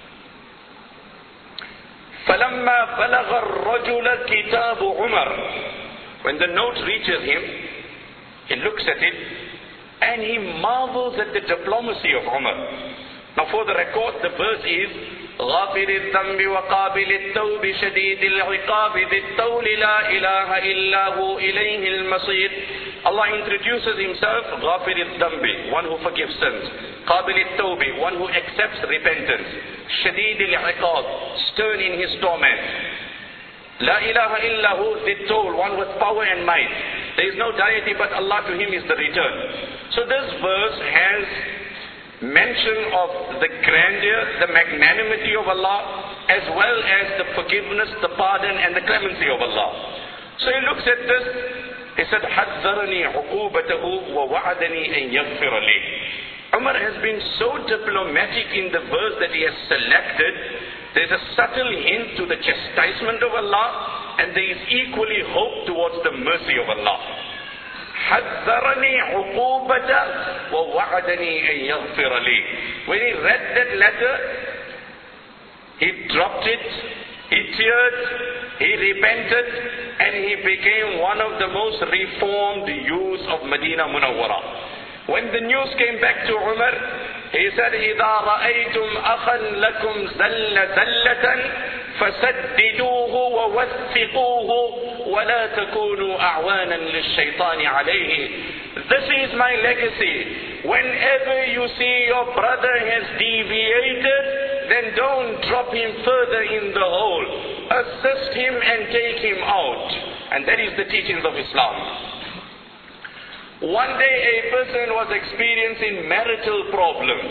فَلَمَّا بَلَغَ الرَّجُلَ كِتَابُ عُمَرٍ. When the note reaches him, he looks at it and he marvels at the diplomacy of Umar. Now for the record, the verse is غَافِرِ الذَّنْبِ وَقَابِلِ التَّوْبِ شَدِيدِ الْعِقَابِ ذِي الطَّوْلِ لَا إِلَهَ إِلَّا هُ إِلَيْهِ الْمَصِيرُ. Allah introduces himself, غَافِرِ الذَّنْبِ, one who forgives sins. قَابِلِ التَّوْبِ, one who accepts repentance. شَدِيدِ الْعِقَابِ, stern in his torment. La ilaha illahu, the told, one with power and might. There is no deity but Allah, to him is the return. So this verse has mention of the grandeur, the magnanimity of Allah, as well as the forgiveness, the pardon and the clemency of Allah. So he looks at this, he said, حَذَّرَنِي عُقُوبَتَهُ وَوَعَدَنِي أَن يَغْفِرَ لِي. Umar has been so diplomatic in the verse that he has selected. There's a subtle hint to the chastisement of Allah, and there is equally hope towards the mercy of Allah. حَذَّرَنِي عُقُوبَةً وَوَعَدَنِي أَن يَغْفِرَ لِي. When he read that letter, he dropped it, he teared, he repented, and he became one of the most reformed youths of Medina Munawwara. When the news came back to Umar, he said, إِذَا رَأَيْتُمْ أَخًا لَكُمْ زَلَّ زَلَّةً فَسَدِّدُوهُ وَوَثِّقُوهُ وَلَا تَكُونُوا أَعْوَانًا لِلشَّيْطَانِ عَلَيْهِ. This is my legacy. Whenever you see your brother has deviated, then don't drop him further in the hole. Assist him and take him out. And that is the teachings of Islam. One day a person was experiencing marital problems.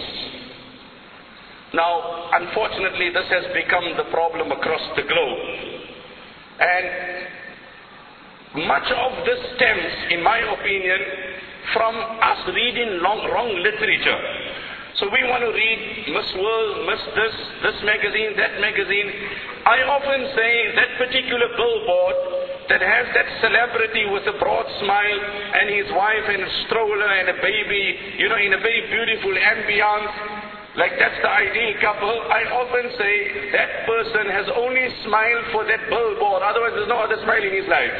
Now, unfortunately, this has become the problem across the globe. And much of this stems, in my opinion, from us reading long, wrong literature. So we want to read Miss World, Miss this, this magazine, that magazine. I often say that particular billboard that has that celebrity with a broad smile and his wife in a stroller and a baby, you know, in a very beautiful ambience, like that's the ideal couple. I often say that person has only smiled for that billboard, otherwise there's no other smile in his life.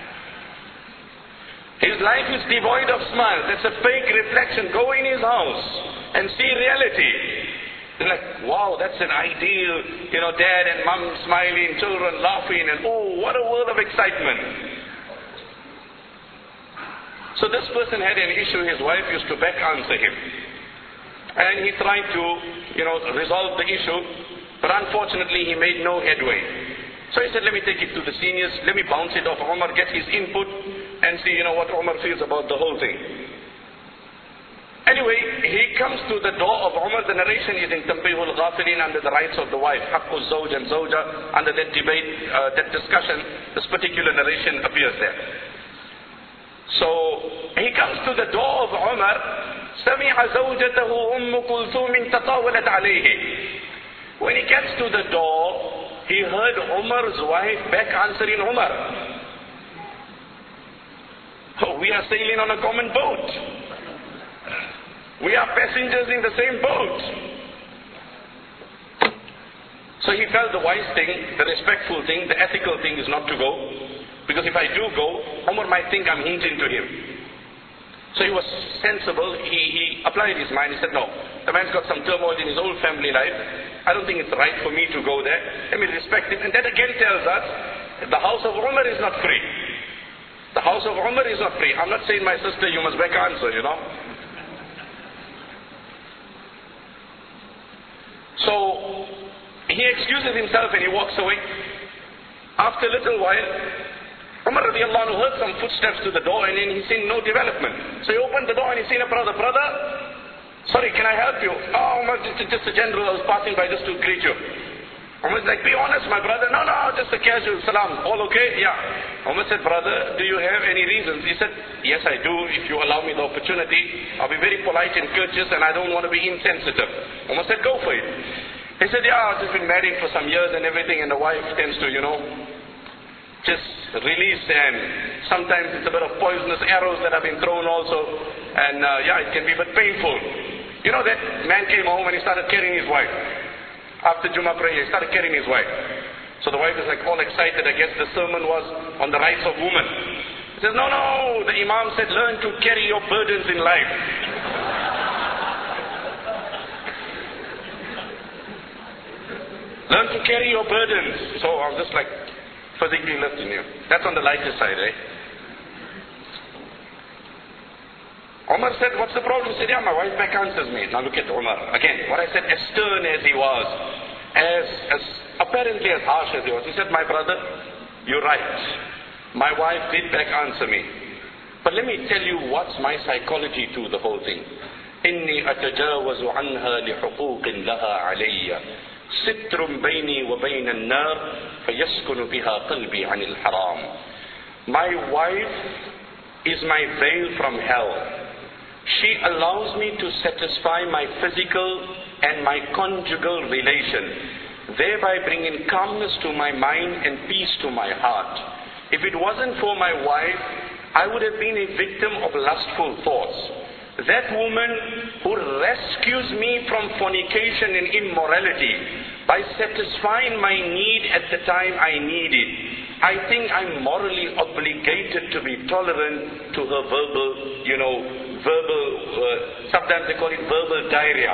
His life is devoid of smiles. That's a fake reflection. Go in his house and see reality. They're like, wow, that's an ideal, you know, dad and mom smiling, children laughing, and oh, what a world of excitement. So this person had an issue. His wife used to back answer him. And he tried to, you know, resolve the issue. But unfortunately, he made no headway. So he said, let me take it to the seniors. Let me bounce it off Umar, get his input, and see, you know, what Umar feels about the whole thing. Anyway, he comes to the door of Umar. The narration is in Tanbihul Ghafilin under the rights of the wife. Haqqul Zawj and Zawja. Under that debate, uh, that discussion, this particular narration appears there. So, he comes to the door of Umar. سَمِعَ زَوْجَتَهُ أُمُّ كُلْثُومٍ تَطَاوَلَتْ عَلَيْهِ. When he gets to the door, he heard Umar's wife back answering Umar. Oh, we are sailing on a common boat. We are passengers in the same boat. So he felt the wise thing, the respectful thing, the ethical thing is not to go. Because if I do go, Umar might think I'm hinging to him. So he was sensible. He, he applied his mind. He said, no, the man's got some turmoil in his own family life. I don't think it's right for me to go there. Let me respect him. And that again tells us, the house of Umar is not free. The house of Umar is not free. I'm not saying, my sister, you must back answer, you know. So, he excuses himself and he walks away. After a little while, Umar radiallahu anhu heard some footsteps to the door, and then he's seen no development. So he opened the door and he's seen a brother. Brother, sorry, can I help you? Oh, Umar, just, just a general, I was passing by just to greet you. Umar's like, be honest, my brother. No, no, just a casual salam. All okay? Yeah. Umar said, brother, do you have any reasons? He said, yes, I do. If you allow me the opportunity, I'll be very polite and courteous, and I don't want to be insensitive. Umar said, go for it. He said, yeah, I've just been married for some years and everything, and the wife tends to, you know, just release, and sometimes it's a bit of poisonous arrows that have been thrown also, and uh, yeah, it can be a bit painful. You know, that man came home and he started carrying his wife. After Jummah prayer, he started carrying his wife. So the wife is like all excited. I guess the sermon was on the rights of women. He says, no, no, the Imam said, learn to carry your burdens in life. Learn to carry your burdens. So I'm just like physically lifting you. That's on the lighter side, eh? Umar said, what's the problem? He said, yeah, my wife back answers me. Now look at Umar. Again, what I said, as stern as he was, as, as apparently as harsh as he was, he said, my brother, you're right. My wife did back answer me. But let me tell you what's my psychology to the whole thing. إني أتجاوز عنها لحقوق لها علي ستر بيني وبين النار فيسكن بها قلبي عن الحرام. My wife is my veil from hell. She allows me to satisfy my physical and my conjugal relation, thereby bringing calmness to my mind and peace to my heart. If it wasn't for my wife, I would have been a victim of lustful thoughts. That woman who rescues me from fornication and immorality by satisfying my need at the time I need it, I think I'm morally obligated to be tolerant to her verbal, you know, verbal, uh, sometimes they call it verbal diarrhea.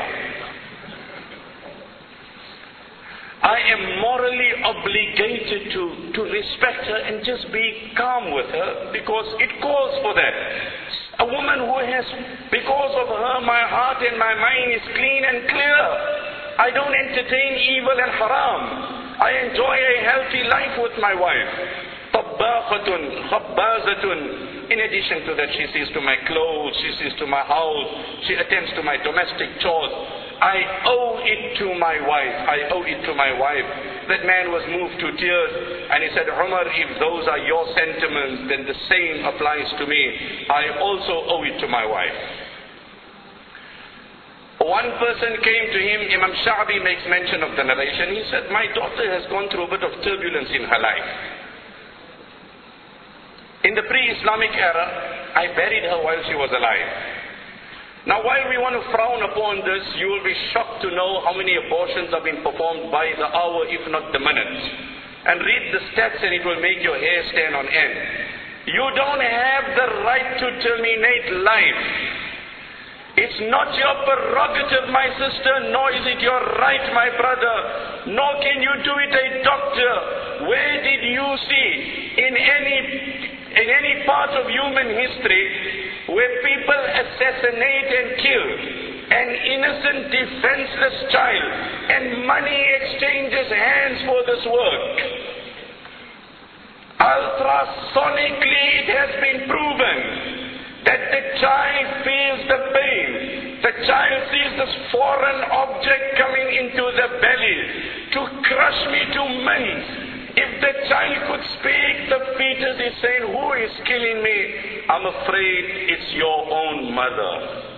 I am morally obligated to, to respect her and just be calm with her because it calls for that. A woman who has, because of her, my heart and my mind is clean and clear. I don't entertain evil and haram. I enjoy a healthy life with my wife. Tabbaqatun, khabbazatun. In addition to that, she sees to my clothes, she sees to my house, she attends to my domestic chores. I owe it to my wife. I owe it to my wife. That man was moved to tears and he said, Umar, if those are your sentiments, then the same applies to me. I also owe it to my wife. One person came to him, Imam Sha'bi makes mention of the narration. He said, my daughter has gone through a bit of turbulence in her life. In the pre-Islamic era, I buried her while she was alive. Now while we want to frown upon this, you will be shocked to know how many abortions have been performed by the hour, if not the minute. And read the stats and it will make your hair stand on end. You don't have the right to terminate life. It's not your prerogative, my sister, nor is it your right, my brother. Nor can you do it, a doctor. where did you see in any, in any part of human history where people assassinate and kill an innocent, defenseless child and money exchanges hands for this work? Ultrasonically it has been proven that the child feels the pain. The child sees this foreign object coming into the belly to crush me to mince. If the child could speak, the fetus is saying, who is killing me? I'm afraid it's your own mother.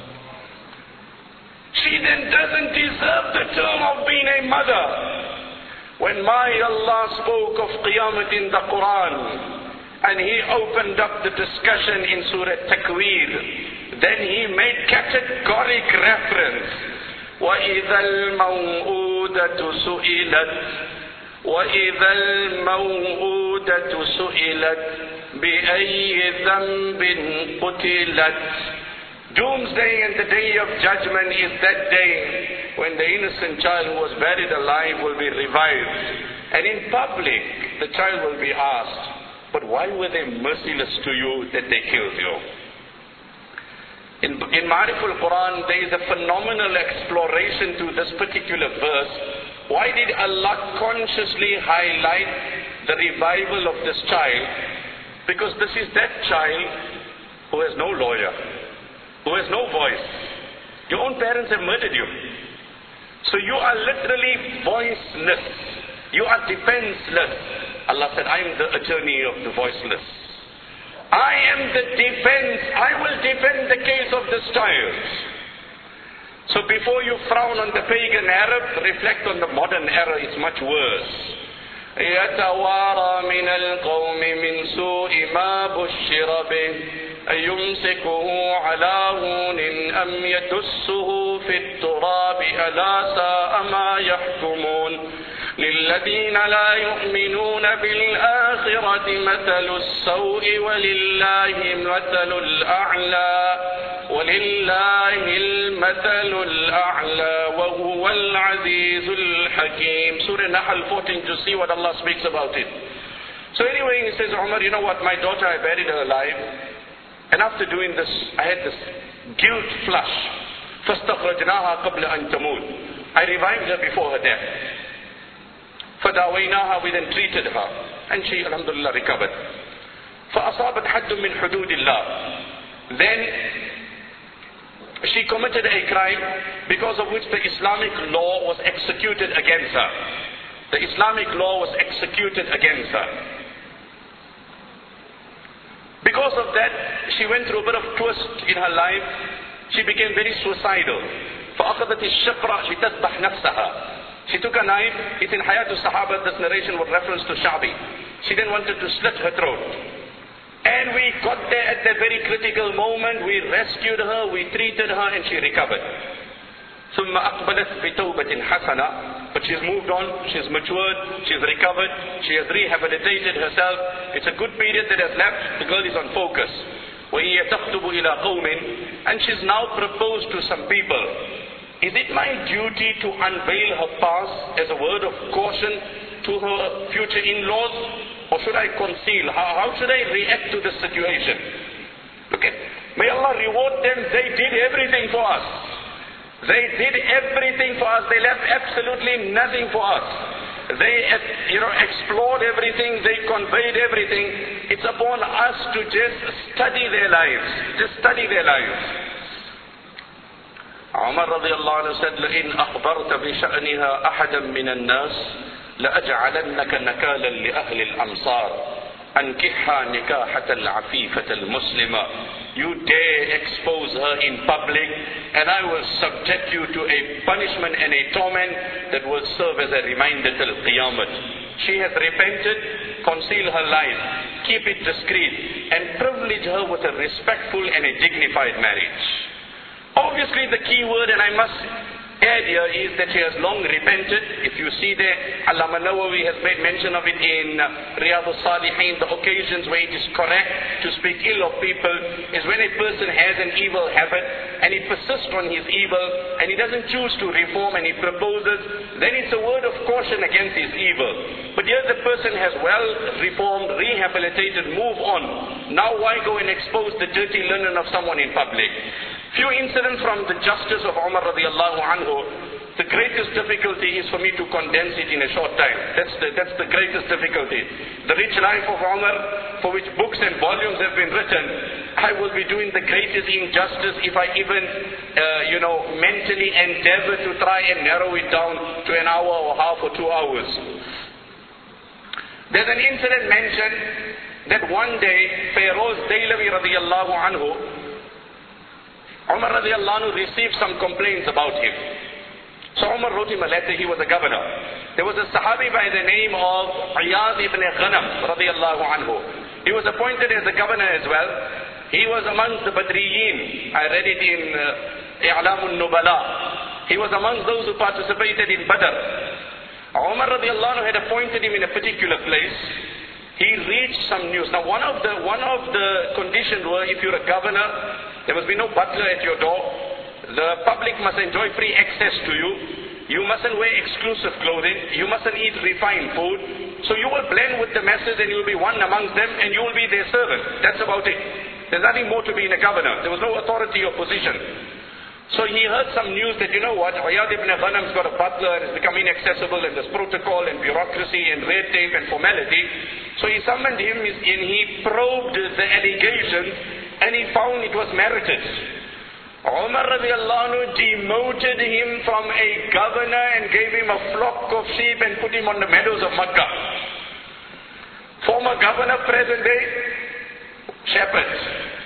She then doesn't deserve the term of being a mother. When my Allah spoke of Qiyamah in the Quran, and He opened up the discussion in Surah Takwir, then He made categoric reference. وَإِذَا الْمَوْءُودَةُ سُئِلَتْ وَإِذَا الْمَوْءُودَةُ سُئِلَتْ بِأَيِّ ذَنْبٍ قُتِلَتْ. Doomsday and the day of judgment is that day when the innocent child who was buried alive will be revived. And in public, the child will be asked, but why were they merciless to you that they killed you? In, in Ma'ariful Quran, there is a phenomenal exploration to this particular verse. Why did Allah consciously highlight the revival of this child? Because this is that child who has no lawyer, who has no voice. Your own parents have murdered you. So you are literally voiceless. You are defenseless. Allah said, I am the attorney of the voiceless. I am the defense. I will defend the case of this child. So before you frown on the pagan Arab, reflect on the modern era. It's much worse. يَتَوَارَى مِنَ الْقَوْمِ مِنْ سُوءِ مَا بُشِّرَ بِهِ أَيُمْسِكُهُ عَلَى هُونٍ أَمْ يَدُسُّهُ فِي التُّرَابِ أَلَا سَاءَ مَا يَحْكُمُونَ لِلَّذِينَ لَا يُؤْمِنُونَ بِالْآخِرَةِ مَثَلُ السَّوْءِ وَلِلَّهِ مَثَلُ الْأَعْلَى وَلِلَّهِ الْمَثَلُ الْأَعْلَى وَهُوَ الْعَزِيزُ الْحَكِيمُ. Surah Nahl fourteen, to see what Allah speaks about it. So anyway, he says, Umar, you know what, my daughter, I buried her alive. And after doing this, I had this guilt flush. فَاسْتَخْرَجْنَاهَا قَبْلَ أَن تَمُوتَ. I revived her before her death. فَدَاوَيْنَاهَا, we then treated her. And she, alhamdulillah, recovered. فَأَصَابَتْ حَدٌّ مِّنْ حُدُودِ اللَّهِ. Then she committed a crime because of which the Islamic law was executed against her. The Islamic law was executed against her. Because of that, she went through a bit of twist in her life. She became very suicidal. فَأَخَذَتِ الشَّقْرَ لِتَذْبَحْ نَفْسَهَا. She took a knife. It's in Hayatul Sahaba, this narration with reference to Sha'bi. She then wanted to slit her throat. And we got there at that very critical moment. We rescued her, we treated her, and she recovered. ثُمَّ أَقْبَلَتْ بِتَوْبَةٍ حَسَنَةٍ. But she's moved on, she's matured, she's recovered, she has rehabilitated herself. It's a good period that has left. The girl is on focus. وَهِيَ تَخْطُبُ إِلَىٰ قَوْمٍ. And she's now proposed to some people. Is it my duty to unveil her past as a word of caution to her future in-laws? Or should I conceal? How, how should I react to this situation? Look at, may Allah reward them. They did everything for us. They did everything for us. They left absolutely nothing for us. They, you know, explored everything. They conveyed everything. It's upon us to just study their lives. Just study their lives. Umar radiallahu anhu said, لَإِنْ أَخْبَرْتَ بِشَأْنِهَا أَحَدًا مِنَ النَّاسِ لَأَجْعَلَنَّكَ نَكَالًا لِأَهْلِ الْأَمْصَارِ أَنْكِحَّا نِكَاحَةَ الْعَفِيفَةَ الْمُسْلِمَةِ. You dare expose her in public, and I will subject you to a punishment and a torment that will serve as a reminder till Qiyamah. She has repented. Conceal her life, keep it discreet, and privilege her with a respectful and a dignified marriage. Obviously the key word, and I must add here is that he has long repented. If you see there, Allama Nawawi has made mention of it in Riyadh al-Salihin. The occasions where it is correct to speak ill of people is when a person has an evil habit and he persists on his evil and he doesn't choose to reform and he proposes, then it's a word of caution against his evil. But here the person has well reformed, rehabilitated, move on. Now why go and expose the dirty linen of someone in public? Few incidents from the justice of Umar radiallahu anhu. The greatest difficulty is for me to condense it in a short time. That's the, that's the greatest difficulty. The rich life of Umar, for which books and volumes have been written, I will be doing the greatest injustice if I even, uh, you know, mentally endeavor to try and narrow it down to an hour or half or two hours. There's an incident mentioned that one day, Feroz Dahlawi radiallahu anhu, Umar radiallahu anhu received some complaints about him. So Umar wrote him a letter. He was a governor. There was a Sahabi by the name of Iyad ibn Ghanam radiallahu anhu. He was appointed as a governor as well. He was amongst the Badriyin. I read it in uh, I'lam al-Nubala. He was amongst those who participated in Badr. Umar radiallahu anhu had appointed him in a particular place. He reached some news. Now one of the one of the conditions were, if you're a governor, there must be no butler at your door. The public must enjoy free access to you. You mustn't wear exclusive clothing. You mustn't eat refined food. So you will blend with the masses and you will be one amongst them and you will be their servant. That's about it. There's nothing more to being a governor. There was no authority or position. So he heard some news that, you know what, Iyad ibn Ghanam's got a butler and it's become inaccessible and there's protocol and bureaucracy and red tape and formality. So he summoned him and he probed the allegations and he found it was merited. Umar radiallahu anhu demoted him from a governor and gave him a flock of sheep and put him on the meadows of Makkah. Former governor, present day, shepherds.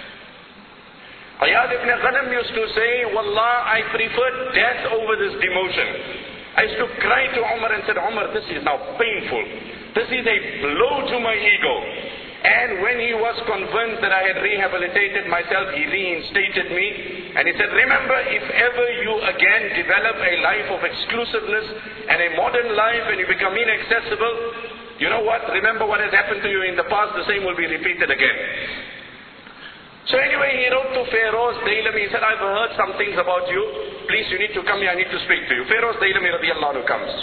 Iyad ibn Ghanam used to say, Wallah, I prefer death over this demotion. I used to cry to Umar and said, Umar, this is now painful. This is a blow to my ego. And when he was convinced that I had rehabilitated myself, he reinstated me. And he said, remember, if ever you again develop a life of exclusiveness and a modern life and you become inaccessible, you know what? Remember what has happened to you in the past, the same will be repeated again. So anyway, he wrote to Feroz Dahlami. He said, I've heard some things about you. Please, you need to come here. I need to speak to you. Feroz Dahlami radiallahu anhu comes.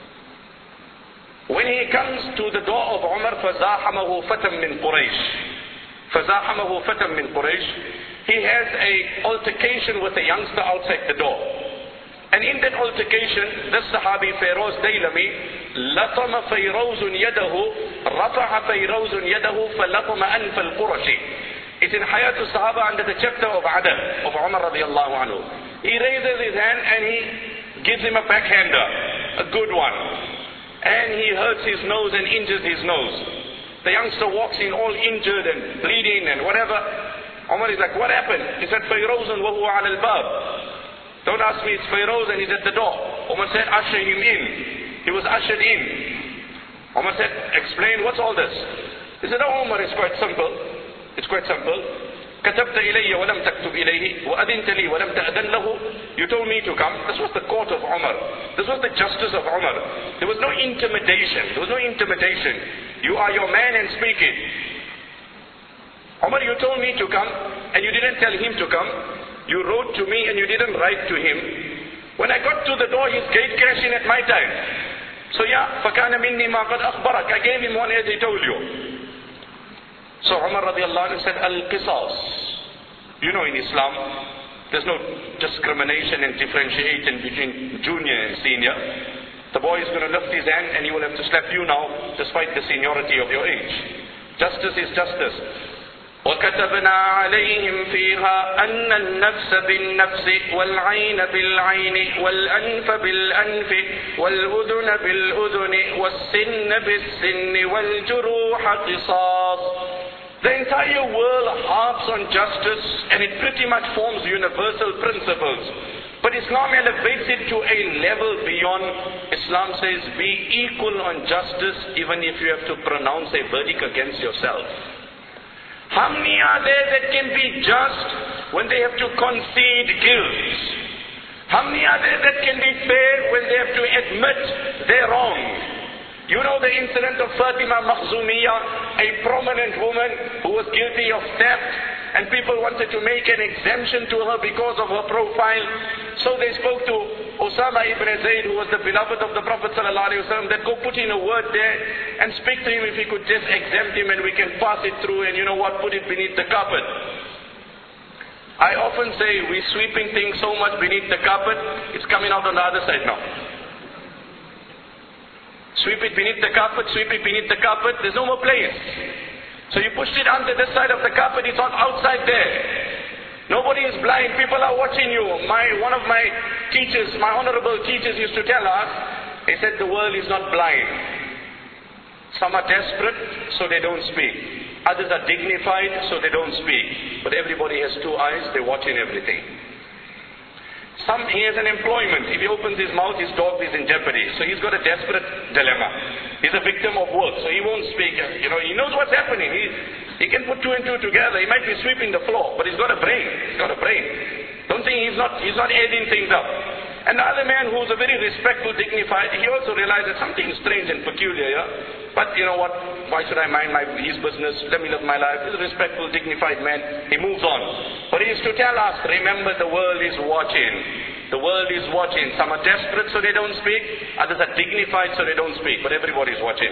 When he comes to the door of Umar, فَزَاحَمَهُ فَتًى مِّن قُرَيْشٍ فَزَاحَمَهُ فَتًى مِّن قُرَيْشٍ He has a altercation with a youngster outside the door. And in that altercation, this Sahabi, Feroz Dahlami, لَطَمَ فَيْرَوْزٌ يَدَهُ رَفَعَ فَيْرَوْزٌ يَدَهُ فَلَطَمَ أَنْفَ الْقُرَشِ It's in Hayat al-Sahaba under the chapter of Adab of Umar radiallahu anhu. He raises his hand and he gives him a backhander, a good one. And he hurts his nose and injures his nose. The youngster walks in all injured and bleeding and whatever. Umar is like, what happened? He said, Fayrozun wa huwa ala al-bab. Don't ask me, it's Fayroz and he's at the door. Umar said, usher him in. He was ushered in. Umar said, explain, what's all this? He said, oh Umar, it's quite simple. It's quite simple. كتبت إلي ولم تكتب إليه وأذنت لي ولم تأذن له. You told me to come. This was the court of Umar. This was the justice of Umar. There was no intimidation. There was no intimidation. You are your man and speak it. Umar, you told me to come and you didn't tell him to come. You wrote to me and you didn't write to him. When I got to the door, his gate crashed in at my time. So yeah, فَكَانَ مِنِّي مَا قَدْ أَخْبَرَكَ I gave him one as he told you. So Umar radiallahu anhu said, Al-Qisas. You know in Islam, there's no discrimination and differentiating between junior and senior. The boy is going to lift his hand and he will have to slap you now, despite the seniority of your age. Justice is justice. وَكَتَبْنَا عَلَيْهِمْ فِيهَا أَنَّ النَّفْسَ بِالنَّفْسِ وَالْعَيْنَ بِالْعَيْنِ وَالْأَنْفَ بِالْأَنْفِ وَالْأُذُنَ بِالْأُذُنِ وَالسِّنَّ بِالسِّنِّ وَالْجُرُوحَ قِصَاص The entire world harps on justice and it pretty much forms universal principles. But Islam elevates it to a level beyond. Islam says, be equal on justice even if you have to pronounce a verdict against yourself. How many are there that can be just when they have to concede guilt? How many are there that can be fair when they have to admit they're wrong? You know the incident of Fatima Makhzumiyah, a prominent woman who was guilty of theft, and people wanted to make an exemption to her because of her profile. So they spoke to Usama ibn Zayd, who was the beloved of the Prophet ﷺ, that go put in a word there and speak to him if he could just exempt him and we can pass it through and you know what, put it beneath the carpet. I often say we're sweeping things so much beneath the carpet, it's coming out on the other side now. Sweep it beneath the carpet, sweep it beneath the carpet, there's no more place. So you pushed it under this side of the carpet, it's on outside there. Nobody is blind, people are watching you. My One of my teachers, my honorable teachers used to tell us, he said the world is not blind. Some are desperate, so they don't speak. Others are dignified, so they don't speak. But everybody has two eyes, they're watching everything. Some, he has an employment. If he opens his mouth, his dog is in jeopardy. So he's got a desperate dilemma. He's a victim of work, so he won't speak. You know, he knows what's happening. He, he can put two and two together. He might be sweeping the floor, but he's got a brain. He's got a brain. Don't think he's not, he's not adding things up. And the other man who's a very respectful, dignified, he also realized that something strange and peculiar here. But you know what, why should I mind my, his business? Let me live my life. He's a respectful, dignified man. He moves on. But he used to tell us, remember the world is watching. The world is watching. Some are desperate so they don't speak. Others are dignified so they don't speak. But everybody's watching.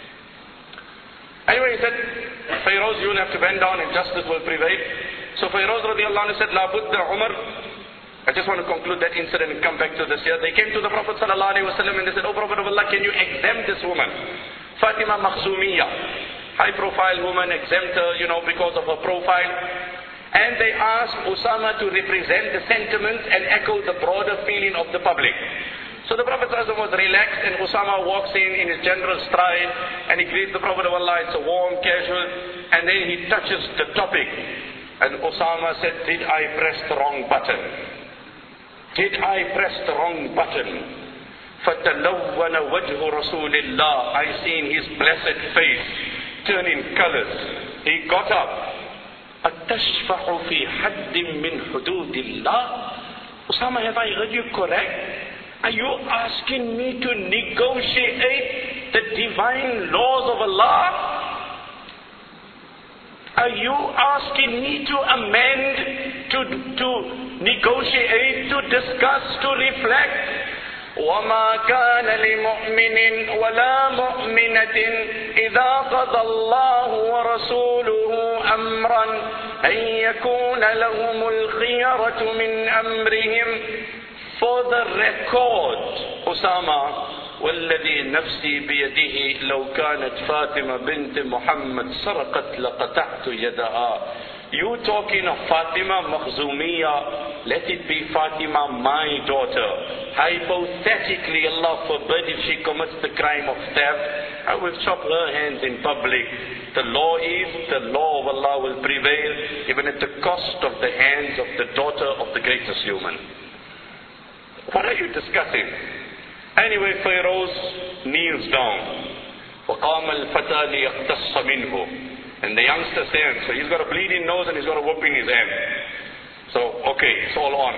Anyway, he said, Fayroz, you will have to bend down and justice will prevail. So Fayroz radiallahu anhu said, La Budda Umar. I just want to conclude that incident and come back to this here. They came to the Prophet sallallahu alaihi wasallam and they said, Oh Prophet of Allah, can you exempt this woman? Fatima Makhzumiyah, high profile woman, exempt her, you know, because of her profile. And they asked Usama to represent the sentiments and echo the broader feeling of the public. So the Prophet ﷺ was relaxed and Usama walks in in his general stride and he greets the Prophet of Allah. It's a warm, casual, and then he touches the topic. And Usama said, did I press the wrong button? Did I press the wrong button? فَتَلَوَّنَ وَجْهُ رَسُولِ اللَّهِ I seen his blessed face turning colors. He got up. أَتَشْفَعُ فِي حَدٍّ مِّنْ حُدُودِ اللَّهِ Usama, have I heard you correct? Are you asking me to negotiate the divine laws of Allah? Are you asking me to amend, to, to negotiate, to discuss, to reflect? وَمَا كَانَ لِمُؤْمِنٍ وَلَا مُؤْمِنَةٍ إِذَا قَضَى اللَّهُ وَرَسُولُهُ أَمْرًا أَن يَكُونَ لَهُمُ الْخِيَرَةُ مِنْ أَمْرِهِمْ For the record, Usama, وَالَّذِي نَفْسِي بِيَدِهِ لَوْ كَانَتْ فَاطِمَةَ بِنْتِ مُحَمَّدٍ سَرَقَتْ لَقَطَعْتُ يَدَهَا You talking of Fatima Makhzumiyah, let it be Fatima, my daughter. Hypothetically, Allah forbid, if she commits the crime of theft, I will chop her hands in public. The law is, the law of Allah will prevail, even at the cost of the hands of the daughter of the greatest human. What are you discussing? Anyway, Fayroz kneels down. وَقَامَ الْفَتَى لِيَقْتَصَّ مِنْهُ And the youngster stands. So he's got a bleeding nose and he's got a whoop in his hand. So, okay, it's all on.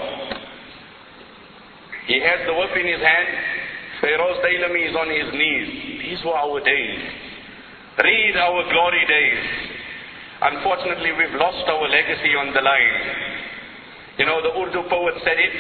He has the whip in his hand. Fayroz Dailami is on his knees. These were our days. Read our glory days. Unfortunately, we've lost our legacy on the line. You know, the Urdu poet said it.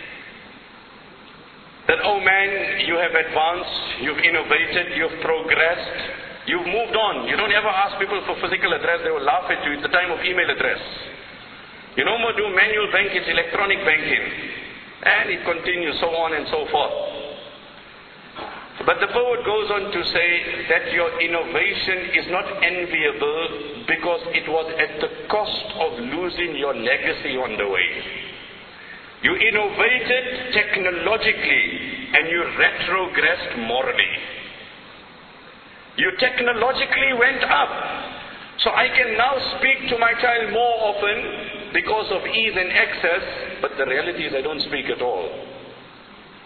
That, oh man, you have advanced, you've innovated, you've progressed, you've moved on. You don't ever ask people for physical address, they will laugh at you. It's the time of email address. You no more do manual banking, it's electronic banking. And it continues, so on and so forth. But the poet goes on to say that your innovation is not enviable because it was at the cost of losing your legacy on the way. You innovated technologically and you retrogressed morally. You technologically went up. So I can now speak to my child more often because of ease and access, but the reality is I don't speak at all.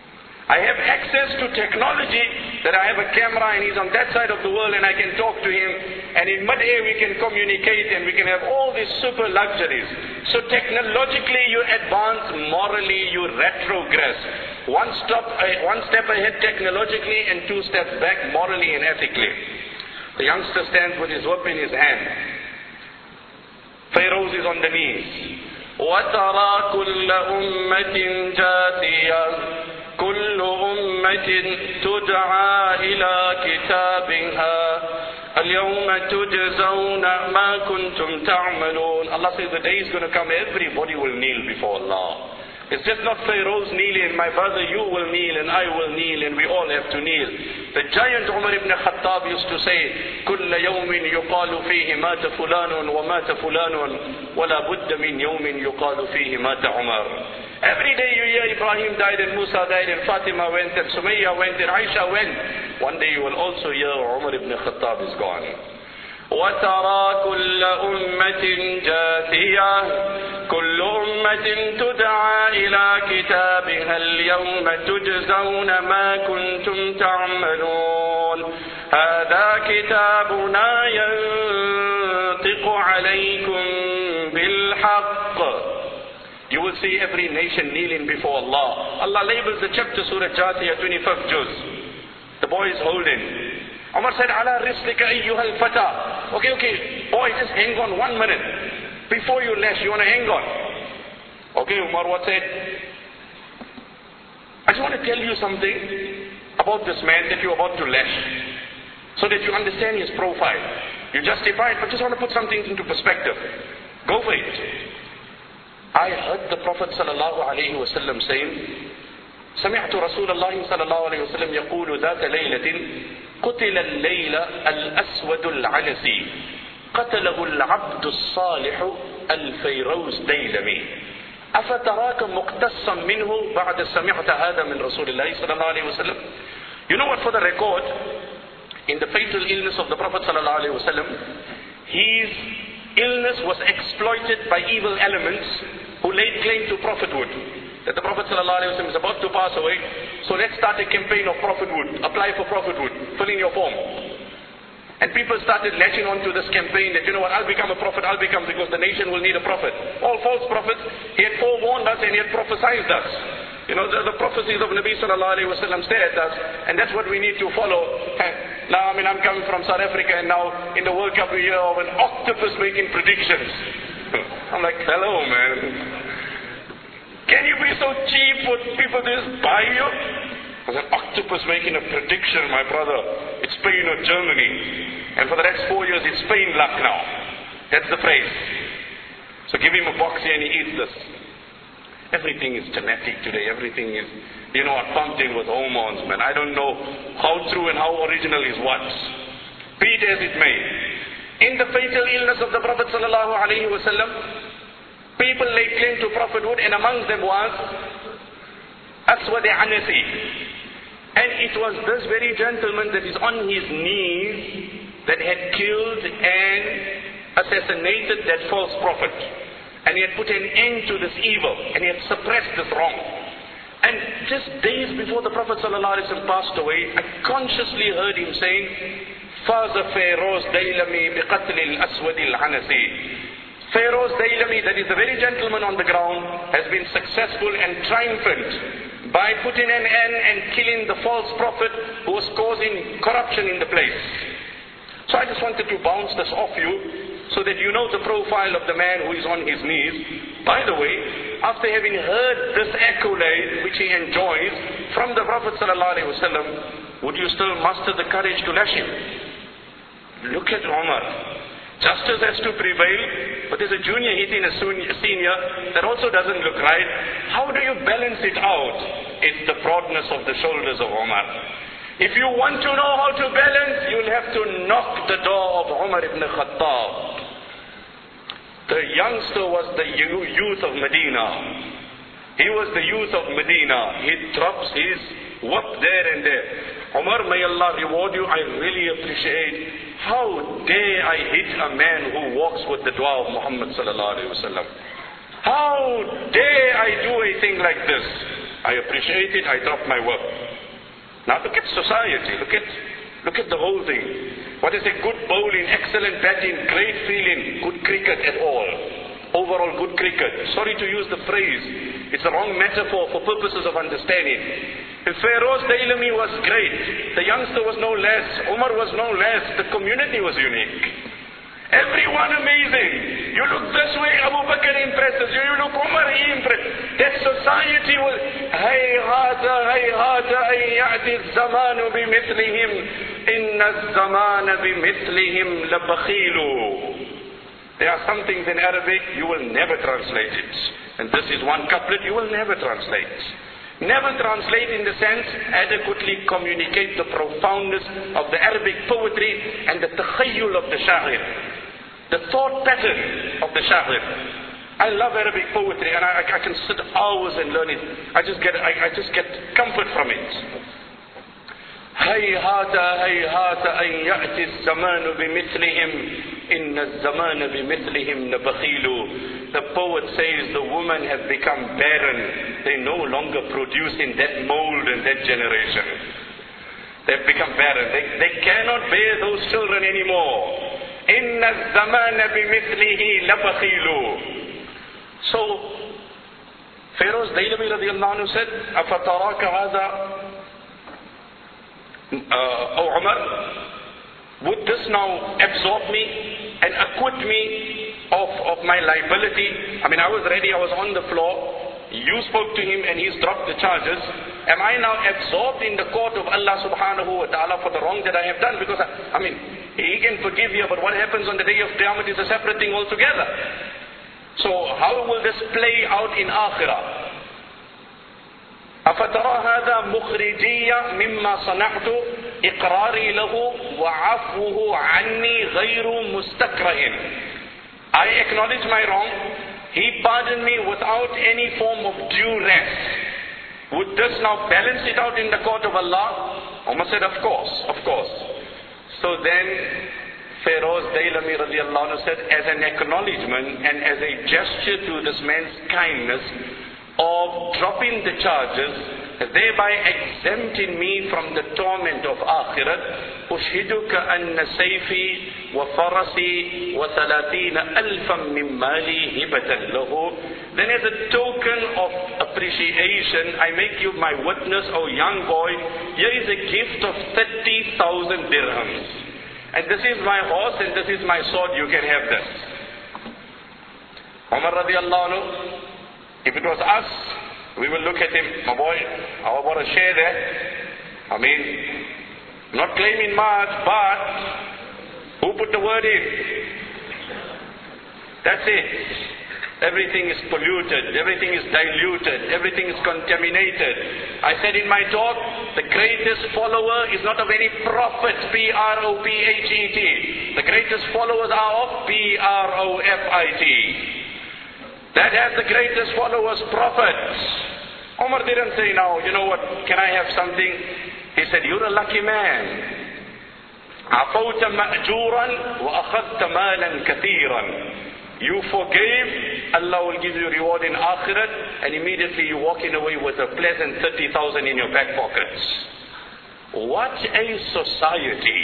I have access to technology that I have a camera and he's on that side of the world and I can talk to him, and in mid-air we can communicate and we can have all these super luxuries. So technologically you advance, morally you retrogress. One step, uh, one step ahead technologically and two steps back morally and ethically. The youngster stands with his whip in his hand. Pharaoh is on the knees. وَتَرَى كُلَّ أُمَّةٍ جَاثِيَةٍ كل أمة تدعى إلى كتابها اليوم تجزون ما كنتم تعملون. Allah says the day is going to come, everybody will kneel before Allah. It's just not Pharaoh's kneeling, my brother, you will kneel and I will kneel and we all have to kneel. The giant Umar ibn Khattab used to say, كل يوم يقال فيه مات فلان ومات فلان ولا بد من يوم يقال فيه مات عمر. Every day you hear Ibrahim died and Musa died and Fatima went and Sumayya went and Aisha went. One day you will also hear Umar ibn Khattab is gone. وترى كل أمة جاثية كل أمة تدعى إلى كتابها اليوم تجزون ما كنتم تعملون هذا كتابنا ينطق عليكم بالحق. You will see every nation kneeling before Allah. Allah labels the chapter Surah Jathiyah, twenty-fifth juz. The boy is holding. Umar said, Ala rislika ayyuhal fata. Okay, okay, boy, just hang on one minute. Before you lash, you want to hang on. Okay, Umar, what said? I just want to tell you something about this man that you're about to lash, so that you understand his profile. You justify it, but just want to put something into perspective. Go for it. I heard the Prophet sallallahu alayhi wa sallam saying, سمعت رسول الله صلى الله عليه وسلم يقول ذات ليلة قتل الليل الأسود العنسي قتله العبد الصالح الفيروز ديلمي أفتراك مقتصا منه بعد سمعت هذا من رسول الله صلى الله عليه وسلم. You know what, for the record, in the fatal illness of the Prophet صلى الله عليه وسلم, his illness was exploited by evil elements who laid claim to prophethood. That the Prophet ﷺ is about to pass away, so let's start a campaign of prophethood. Apply for prophethood. Fill in your form. And people started latching on to this campaign that, you know what, I'll become a prophet, I'll become, because the nation will need a prophet. All false prophets. He had forewarned us and he had prophesied us. You know, the, the prophecies of Nabi sallallahu alayhi wa sallam stare at us, and that's what we need to follow. Now, I mean, I'm coming from South Africa, and now in the World Cup we hear of an octopus making predictions. I'm like, hello, man. Can you be so cheap for people to just buy you? There's an octopus making a prediction, my brother. It's Spain or Germany. And for the next four years, it's Spain luck now. That's the phrase. So give him a box here and he eats this. Everything is genetic today. Everything is, you know, pumped in with hormones, man. I don't know how true and how original is what. Be it as it may. In the fatal illness of the Prophet sallallahu alaihi wasallam, people laid claim to prophethood, and amongst them was Aswad Anasi. And it was this very gentleman that is on his knees that had killed and assassinated that false prophet. And he had put an end to this evil, and he had suppressed this wrong. And just days before the Prophet ﷺ passed away, I consciously heard him saying, Faza Feroz Dailami biqatl al-Aswad al-Anasi. Feroz Dailami, that is the very gentleman on the ground, has been successful and triumphant by putting an end and killing the false prophet who was causing corruption in the place. So I just wanted to bounce this off you so that you know the profile of the man who is on his knees. By the way, after having heard this accolade which he enjoys from the Prophet ﷺ, would you still muster the courage to lash him? Look at Umar. Justice has to prevail, but there's a junior hitting a senior. That also doesn't look right. How do you balance it out? It's the broadness of the shoulders of Umar. If you want to know how to balance, you'll have to knock the door of Umar ibn Khattab. The youngster was the youth of Medina. He was the youth of Medina. He drops his whip there and there. Umar, may Allah reward you. I really appreciate. How dare I hit a man who walks with the dua of Muhammad sallallahu alaihi wasallam? How dare I do a thing like this? I appreciate it, I drop my work. Now look at society, look at look at the whole thing. What is a good bowling, excellent batting, great fielding, good cricket at all. Overall good cricket. Sorry to use the phrase. It's the wrong metaphor for purposes of understanding. If Feroz Dailami was great, the youngster was no less, Umar was no less, the community was unique. Everyone amazing. You look this way, Abu Bakr impresses you. You look Umar, he impresses. That society will, hayhata, hayhata, an ya'ti az-zamanu bimithlihim, inna az-zamana bimithlihim labakhilu. There are some things in Arabic you will never translate it. And this is one couplet you will never translate. Never translate in the sense adequately communicate the profoundness of the Arabic poetry and the takhayyul of the sha'ir. The thought pattern of the sha'ir. I love Arabic poetry and I, I can sit hours and learn it. I just get I, I just get comfort from it. Hayhata hayhata an ya'ti az-zamanu bimithlihim inna az-zamana bimithlihim labakhilu. The poet says the women have become barren. They no longer produce in that mold and that generation. They've become barren. They, they cannot bear those children anymore. Inna az-zamana bimithlihi labakhilu. So Feroz Dailami radiallahu anhu said, Afataraka hadha Uh, oh Umar, would this now absorb me and acquit me of, of my liability? I mean, I was ready, I was on the floor. You spoke to him and he's dropped the charges. Am I now absorbed in the court of Allah subhanahu wa ta'ala for the wrong that I have done? Because, I, I mean, he can forgive you, but what happens on the day of Qiyamah is a separate thing altogether. So, how will this play out in Akhirah? أفترى هذا مخرجي مما صنعت إقراري له وعفوه عني غير مستكره. I acknowledge my wrong. He pardoned me without any form of duress. Would this now balance it out in the court of Allah? Umar said, of course, of course. So then Feroz Dailami radiallahu anhu said, as an acknowledgement and as a gesture to this man's kindness, of dropping the charges, thereby exempting me from the torment of Akhirat, أشهدك أن سيفي وفرسي وثلاثين ألفا من مالي هبة له. Then as a token of appreciation, I make you my witness, O young boy, here is a gift of thirty thousand dirhams. And this is my horse and this is my sword, you can have this. Umar radiallahu anhu, if it was us, we will look at him, my boy, how about a share there? I mean, not claiming much, but who put the word in? That's it. Everything is polluted, everything is diluted, everything is contaminated. I said in my talk, the greatest follower is not of any prophet, P R O P H E T. The greatest followers are of P R O F I T. That has the greatest followers, prophets. Umar didn't say, now, you know what, can I have something? He said, you're a lucky man. عَفَوْتَ مَأْجُورًا وَأَخَذْتَ مَالًا كَثِيرًا. You forgave, Allah will give you reward in Akhirat, and immediately you're walking away with a pleasant thirty thousand in your back pockets. What a society.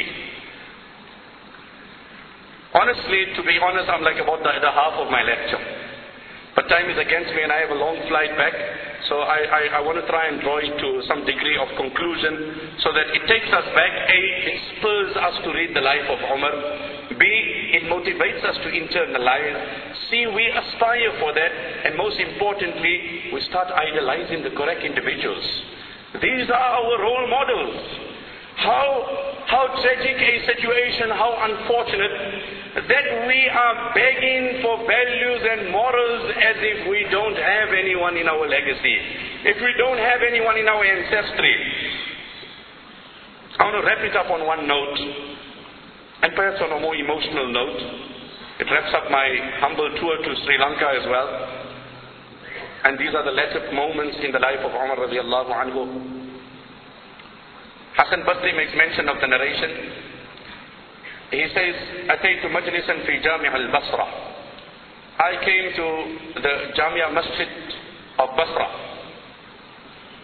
Honestly, to be honest, I'm like about the, the half of my lecture. But time is against me and I have a long flight back. So I, I, I want to try and draw it to some degree of conclusion so that it takes us back. A, it spurs us to read the life of Umar. B, it motivates us to internalize. C, we aspire for that. And most importantly, we start idolizing the correct individuals. These are our role models. How, how tragic a situation, how unfortunate that we are begging for values and morals as if we don't have anyone in our legacy, if we don't have anyone in our ancestry. I want to wrap it up on one note, and perhaps on a more emotional note. It wraps up my humble tour to Sri Lanka as well. And these are the latter moments in the life of Umar radiallahu anhu. Hassan Basri makes mention of the narration. He says, أتيت مجلسا في جامع البصرة. I came to the Jamia Masjid of Basra.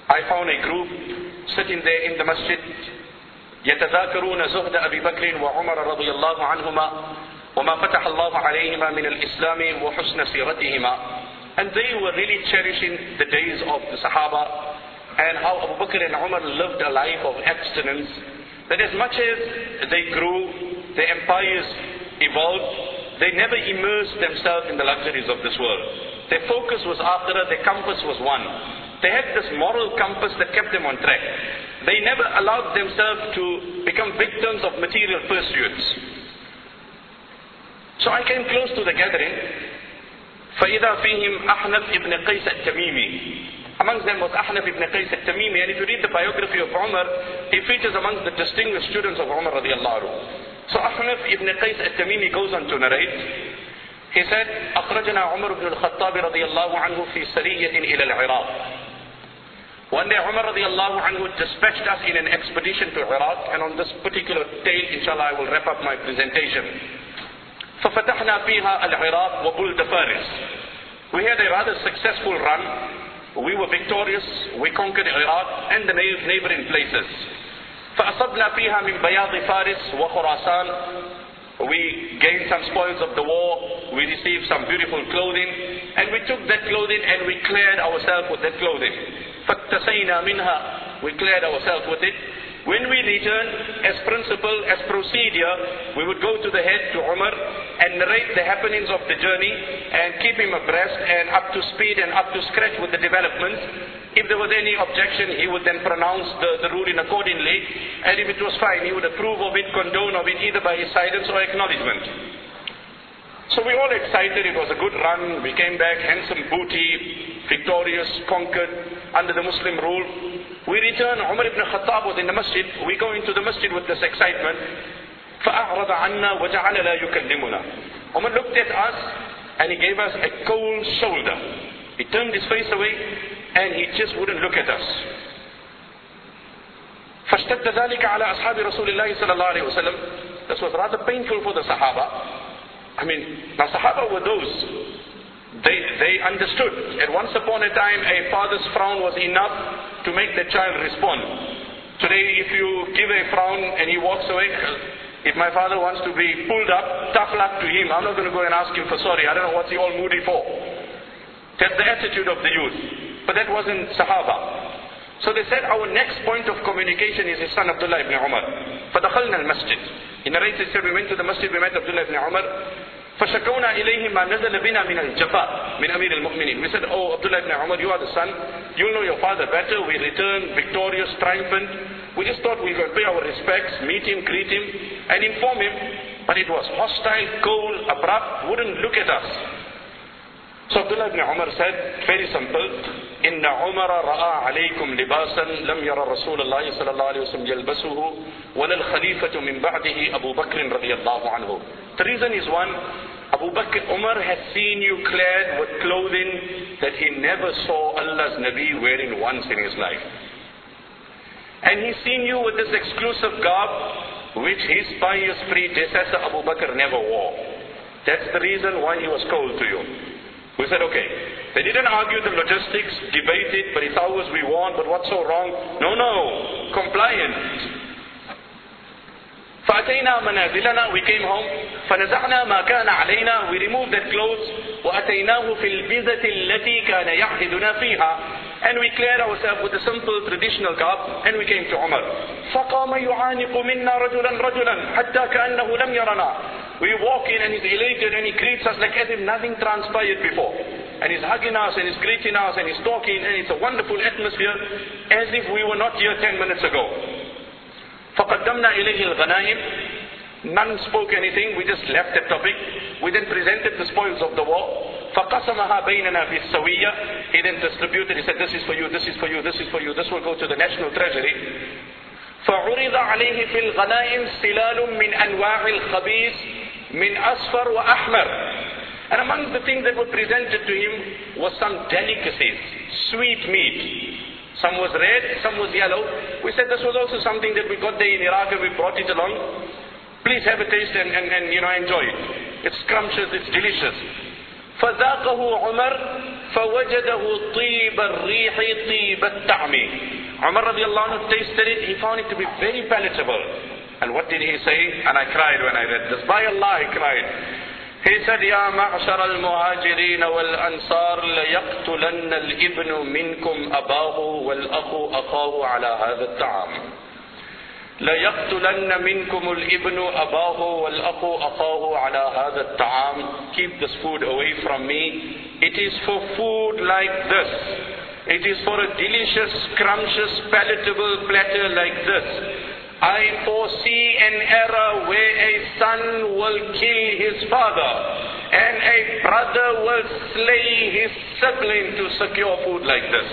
I found a group sitting there in the masjid, يتذاكرون زهد أبي بكر وعمر رضي الله عنهما وما فتح الله عليهما من الإسلام وحسن سيرتهما. And they were really cherishing the days of the Sahaba and how Abu Bakr and Umar lived a life of abstinence. That as much as they grew, their empires evolved, they never immersed themselves in the luxuries of this world. Their focus was akhirah, their compass was one. They had this moral compass that kept them on track. They never allowed themselves to become victims of material pursuits. So I came close to the gathering. فَإِذَا فِيهِمْ أَحْنَفْ ibn Qais al-Tamimi. Amongst them was Ahnaf ibn Qais al-Tamimi, and if you read the biography of Umar, he features amongst the distinguished students of Umar radiallahu anhu. So Ahnaf ibn Qais al-Tamimi goes on to narrate. He said, أخرجنا عمر بن الخطاب رضي الله عنه في سرية إلى العراق. One day Umar radiallahu anhu dispatched us in an expedition to Iraq, and on this particular tale, inshallah, I will wrap up my presentation. ففتحنا فيها العراق وبلد فارس. We had a rather successful run. We were victorious. We conquered Iraq and the neighboring places. فأصبنا فيها من بياض فارس وخراسان. We gained some spoils of the war. We received some beautiful clothing, and we took that clothing and we cleared ourselves with that clothing. فاكتسينا منها. We cleared ourselves with it. When we returned, as principle, as procedure, we would go to the head, to Umar, and narrate the happenings of the journey and keep him abreast and up to speed and up to scratch with the developments. If there was any objection, he would then pronounce the, the ruling accordingly, and if it was fine, he would approve of it, condone of it, either by his silence or acknowledgement. So we all excited. It was a good run. We came back, handsome booty, victorious, conquered, under the Muslim rule. We returned. Umar ibn Khattab was in the masjid. We go into the masjid with this excitement. فَأَعْرَضَ عَنَّا وَجَعَلَ لَا يُكَلِّمُنَا. Umar looked at us and he gave us a cold shoulder. He turned his face away and he just wouldn't look at us. فَاشْتَدَّ ذَلِكَ عَلَى أَصْحَابِ رَسُولِ اللَّهِ صَلَى اللَّهُ عَلَيْهِ وسلم. This was rather painful for the Sahaba. I mean, now Sahaba were those. They, they understood. At once upon a time, a father's frown was enough to make the child respond. Today, if you give a frown and he walks away, if my father wants to be pulled up, tough luck to him. I'm not going to go and ask him for sorry. I don't know what's he all moody for. That's the attitude of the youth. But that wasn't Sahaba. So they said, our next point of communication is his son Abdullah ibn Umar. فَدَخَلْنَا الْمَسْجِدِ. He narrates, he said, we went to the masjid, we met Abdullah ibn Umar. فَشَكَوْنَا إِلَيْهِ مَا نَزَلَ بِنَا مِنَ الْجَفَاءِ مِنْ أَمِيرِ الْمُؤْمِنِينَ. We said, oh, Abdullah ibn Umar, you are the son. You'll know your father better. We returned victorious, triumphant. We just thought we could pay our respects, meet him, greet him, and inform him. But it was hostile, cold, abrupt, wouldn't look at us. So Abdullah ibn Umar said, very simple, إِنَّ عُمَرَ رَآ عَلَيْكُمْ لِبَاسًا لَمْ يَرَ رَسُولَ اللَّهِ صَلَى اللَّهُ عَلَيْهِ وسلم يَلْبَسُهُ وَلَا الْخَلِيفَةُ مِنْ بَعْدِهِ أَبُو بَكْرٍ رَضِيَ اللَّهُ عَنْهُ. The reason is one, Abu Bakr, Umar has seen you clad with clothing that he never saw Allah's Nabi wearing once in his life. And he's seen you with this exclusive garb which his pious predecessor Abu Bakr never wore. That's the reason why he was cold to you. We said, okay. They didn't argue the logistics, debate it, but it's ours, we want, but what's so wrong? No, no, compliant. فأتينا منازلنا, we came home. فنزعنا ما كان علينا, we removed that clothes. وأتيناه في البزة التي كان يعهدنا فيها, and we cleared ourselves with a simple traditional garb, and we came to Umar. فقام يعانق منا رجلا رجلا حتى كأنه لم يرنا. We walk in and he's elated and he greets us like as if nothing transpired before. And he's hugging us and he's greeting us and he's talking, and it's a wonderful atmosphere as if we were not here ten minutes ago. فقدمنا إليه الغنائم. None spoke anything, we just left that topic. We then presented the spoils of the war. فقسمها بيننا بالسوية. He then distributed, he said, this is for you, this is for you, this is for you, this will go to the national treasury. فعرض عليه في الغنائم سلال من أنواع الخبيث من أصفر وأحمر. And among the things that were presented to him was some delicacies, sweet meat. Some was red, some was yellow. We said this was also something that we got there in Iraq and we brought it along. Please have a taste and, and, and you know, enjoy it. It's scrumptious, it's delicious. فَذَاقَهُ عُمَرْ فَوَجَدَهُ طِيبَ الرِّيحِ طِيبَ الطَّعْمِ. Umar radiallahu anhu tasted it, he found it to be very palatable. And what did he say? And I cried when I read this. By Allah, I cried. He said, يَا مَعْشَرَ الْمُهَاجِرِينَ وَالْأَنصَارِ لَيَقْتُلَنَّ الْإِبْنُ مِنْكُمْ أَبَاهُ وَالْأَخُ أَخَاهُ عَلَى هَذَا الطَّعَامِ. لَيَقْتُلَنَّ مِنْكُمُ الْإِبْنُ أَبَاهُ وَالْأَخُ أَخَاهُ عَلَى هَذَا الطَّعَامِ. Keep this food away from me. It is for food like this. It is for a delicious, scrumptious, palatable platter like this. I foresee an era where a son will kill his father and a brother will slay his sibling to secure food like this.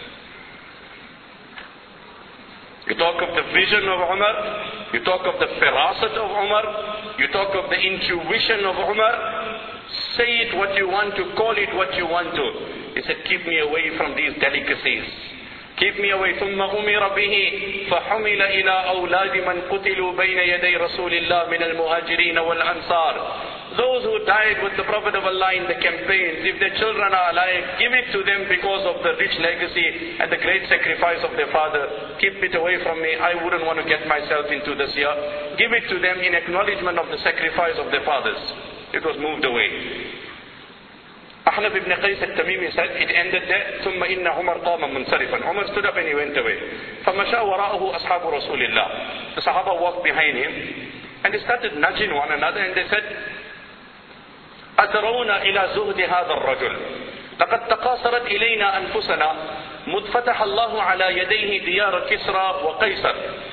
You talk of the vision of Umar, you talk of the firasat of Umar, you talk of the intuition of Umar. Say it what you want to, call it what you want to. He said, keep me away from these delicacies. Keep me away. ثم أمر به فحمل إلى أولاد من قتلوا بين يدي رسول الله من المهاجرين والأنصار. Those who died with the Prophet of Allah in the campaigns, if their children are alive, give it to them because of the rich legacy and the great sacrifice of their father. Keep it away from me. I wouldn't want to get myself into this here. Give it to them in acknowledgement of the sacrifice of their fathers. It was moved away. Ahnaf ibn Qais al-Tamimi said, it ended there. ثم إن عمر قام منصرفا. Umar stood up and he went away. فمشى وراءه أصحاب رسول الله. The Sahaba walked behind him and they started nudging one another and they said, أترون إلى زهد هذا الرجل لقد تقاصرت إلينا أنفسنا مذ فتح الله على يديه ديار كسرى وقيصر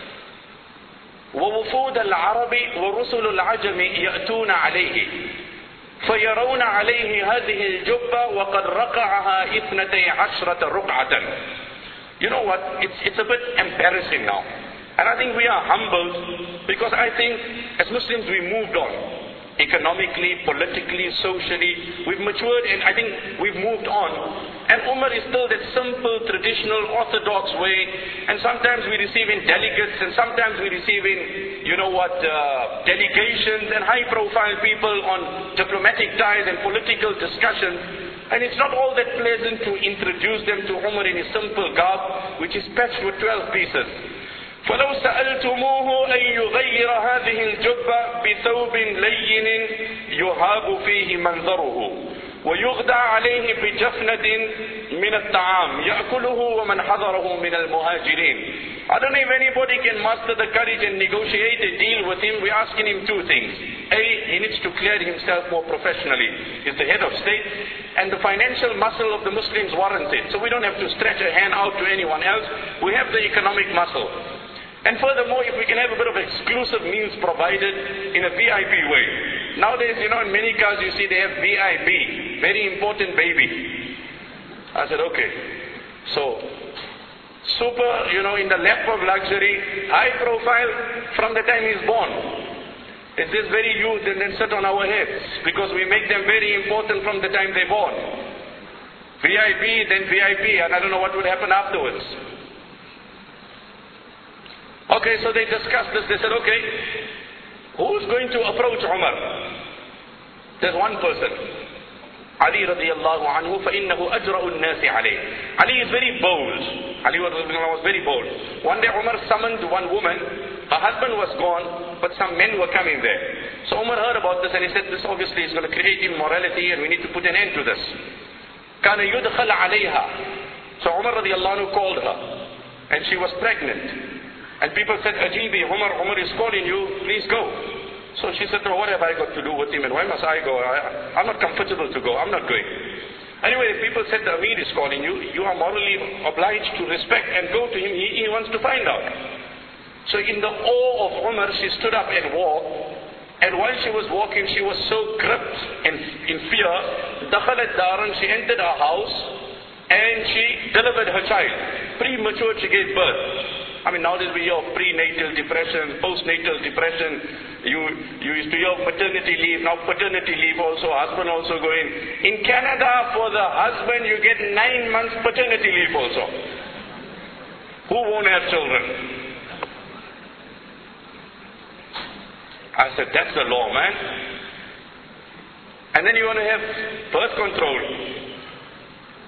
ووفود العرب ورسل العجم يأتون عليه فيرون عليه هذه الجبة وقد رقعها اثنتي عشرة رقعة. You know what? It's, it's a bit embarrassing now. And I think we are humbled because I think as Muslims we moved on. Economically, politically, socially, we've matured and I think we've moved on. And Umar is still that simple, traditional, orthodox way. And sometimes we receive in delegates and sometimes we receive in, you know what, uh, delegations and high-profile people on diplomatic ties and political discussions. And it's not all that pleasant to introduce them to Umar in his simple garb, which is patched with twelve pieces. فلو سألتموه أن يغير هذه الجبة بثوب لين يهاب فيه منظره ويغدى عليه بجفنة من الطعام يأكله ومن حضره من المهاجرين. I don't know if anybody can muster the courage and negotiate a deal with him. We're asking him two things. A, he needs to clear himself more professionally. He's the head of state and the financial muscle of the Muslims warrants it. So we don't have to stretch a hand out to anyone else. We have the economic muscle. And furthermore, if we can have a bit of exclusive means provided in a V I P way. Nowadays, you know, in many cars you see they have V I P, very important baby. I said, okay. So, super, you know, in the lap of luxury, high profile from the time he's born. It's this very youth and then sit on our heads because we make them very important from the time they're born. V I P, then V I P, and I don't know what will happen afterwards. Okay, so they discussed this. They said, okay, who's going to approach Umar? There's one person. Ali radiallahu anhu, فَإِنَّهُ أَجْرَأُ النَّاسِ عَلَيْهِ. Ali is very bold. Ali was very bold. One day Umar summoned one woman. Her husband was gone, but some men were coming there. So Umar heard about this and he said, this obviously is going to create immorality and we need to put an end to this. كَانَ يُدْخَلَ عَلَيْهَا. So Umar radiallahu anhu called her. And she was pregnant. And people said, Ajibi, Umar, Umar is calling you, please go. So she said, no, what have I got to do with him and why must I go? I, I'm not comfortable to go, I'm not going. Anyway, people said, the Amir is calling you, you are morally obliged to respect and go to him, he, he wants to find out. So in the awe of Umar, she stood up and walked. And while she was walking, she was so gripped in, in fear, dakhalat daran, she entered her house and she delivered her child. Premature, she gave birth. I mean, nowadays we hear of prenatal depression, postnatal depression. You, you used to hear of maternity leave, now paternity leave also, husband also going. In Canada, for the husband, you get nine months paternity leave also. Who won't have children? I said, that's the law, man. And then you want to have birth control.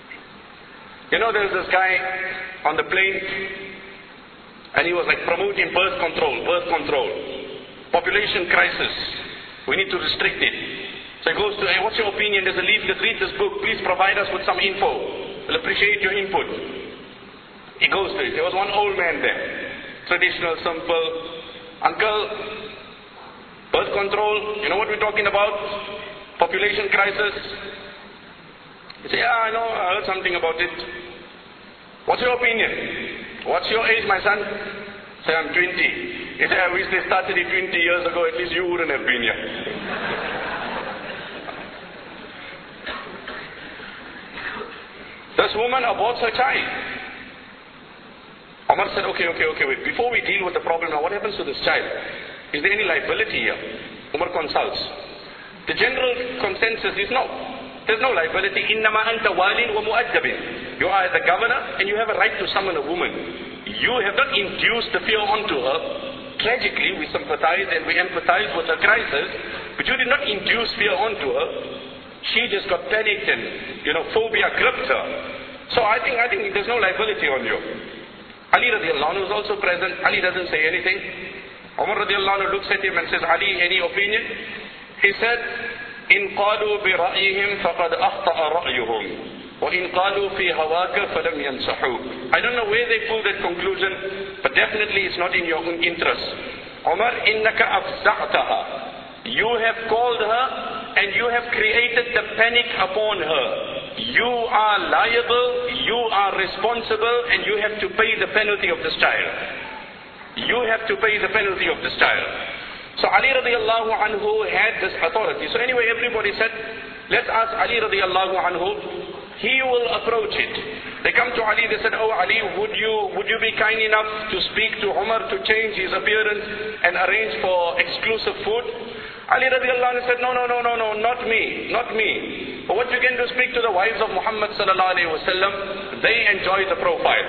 You know, there's this guy on the plane, and he was like promoting birth control, birth control, population crisis. We need to restrict it. So he goes to, hey, what's your opinion? There's a leaflet, read this book, please provide us with some info. We'll appreciate your input. He goes to it. There was one old man there. Traditional, simple. Uncle, birth control, you know what we're talking about? Population crisis. He said, yeah, I know, I heard something about it. What's your opinion? What's your age, my son? Say, I'm twenty. He said, I wish they started it twenty years ago, at least you wouldn't have been here. This woman aborts her child. Umar said, okay, okay, okay, wait. Before we deal with the problem now, what happens to this child? Is there any liability here? Umar consults. The general consensus is no. There's no liability. إِنَّمَا أَنْتَ وَالٍ وَمُؤَدَّبٍ. You are the governor and you have a right to summon a woman. You have not induced the fear onto her. Tragically, we sympathize and we empathize with her crisis, but you did not induce fear onto her. She just got panicked and, you know, phobia gripped her. So I think, I think there's no liability on you. Ali radiallahu anhu is also present. Ali doesn't say anything. Umar radiallahu anhu looks at him and says, Ali, any opinion? He said, إن قالوا برأيهم فقد أخطأ رأيهم وإن قالوا في هواك فلم ينصحوك. I don't know where they pull that conclusion, but definitely it's not in your own interest. Umar, إنك أفزعتها. You have called her and you have created the panic upon her. You are liable, you are responsible, and you have to pay the penalty of this child. You have to pay the penalty of this child. So Ali radiallahu anhu had this authority. So anyway, everybody said, let's ask Ali radiallahu anhu. He will approach it. They come to Ali, they said, oh Ali, would you would you be kind enough to speak to Umar to change his appearance and arrange for exclusive food? Ali radiallahu anhu said, no, no, no, no, no, not me, not me. But what you can do, speak to the wives of Muhammad sallallahu alayhi wa sallam. They enjoy the profile.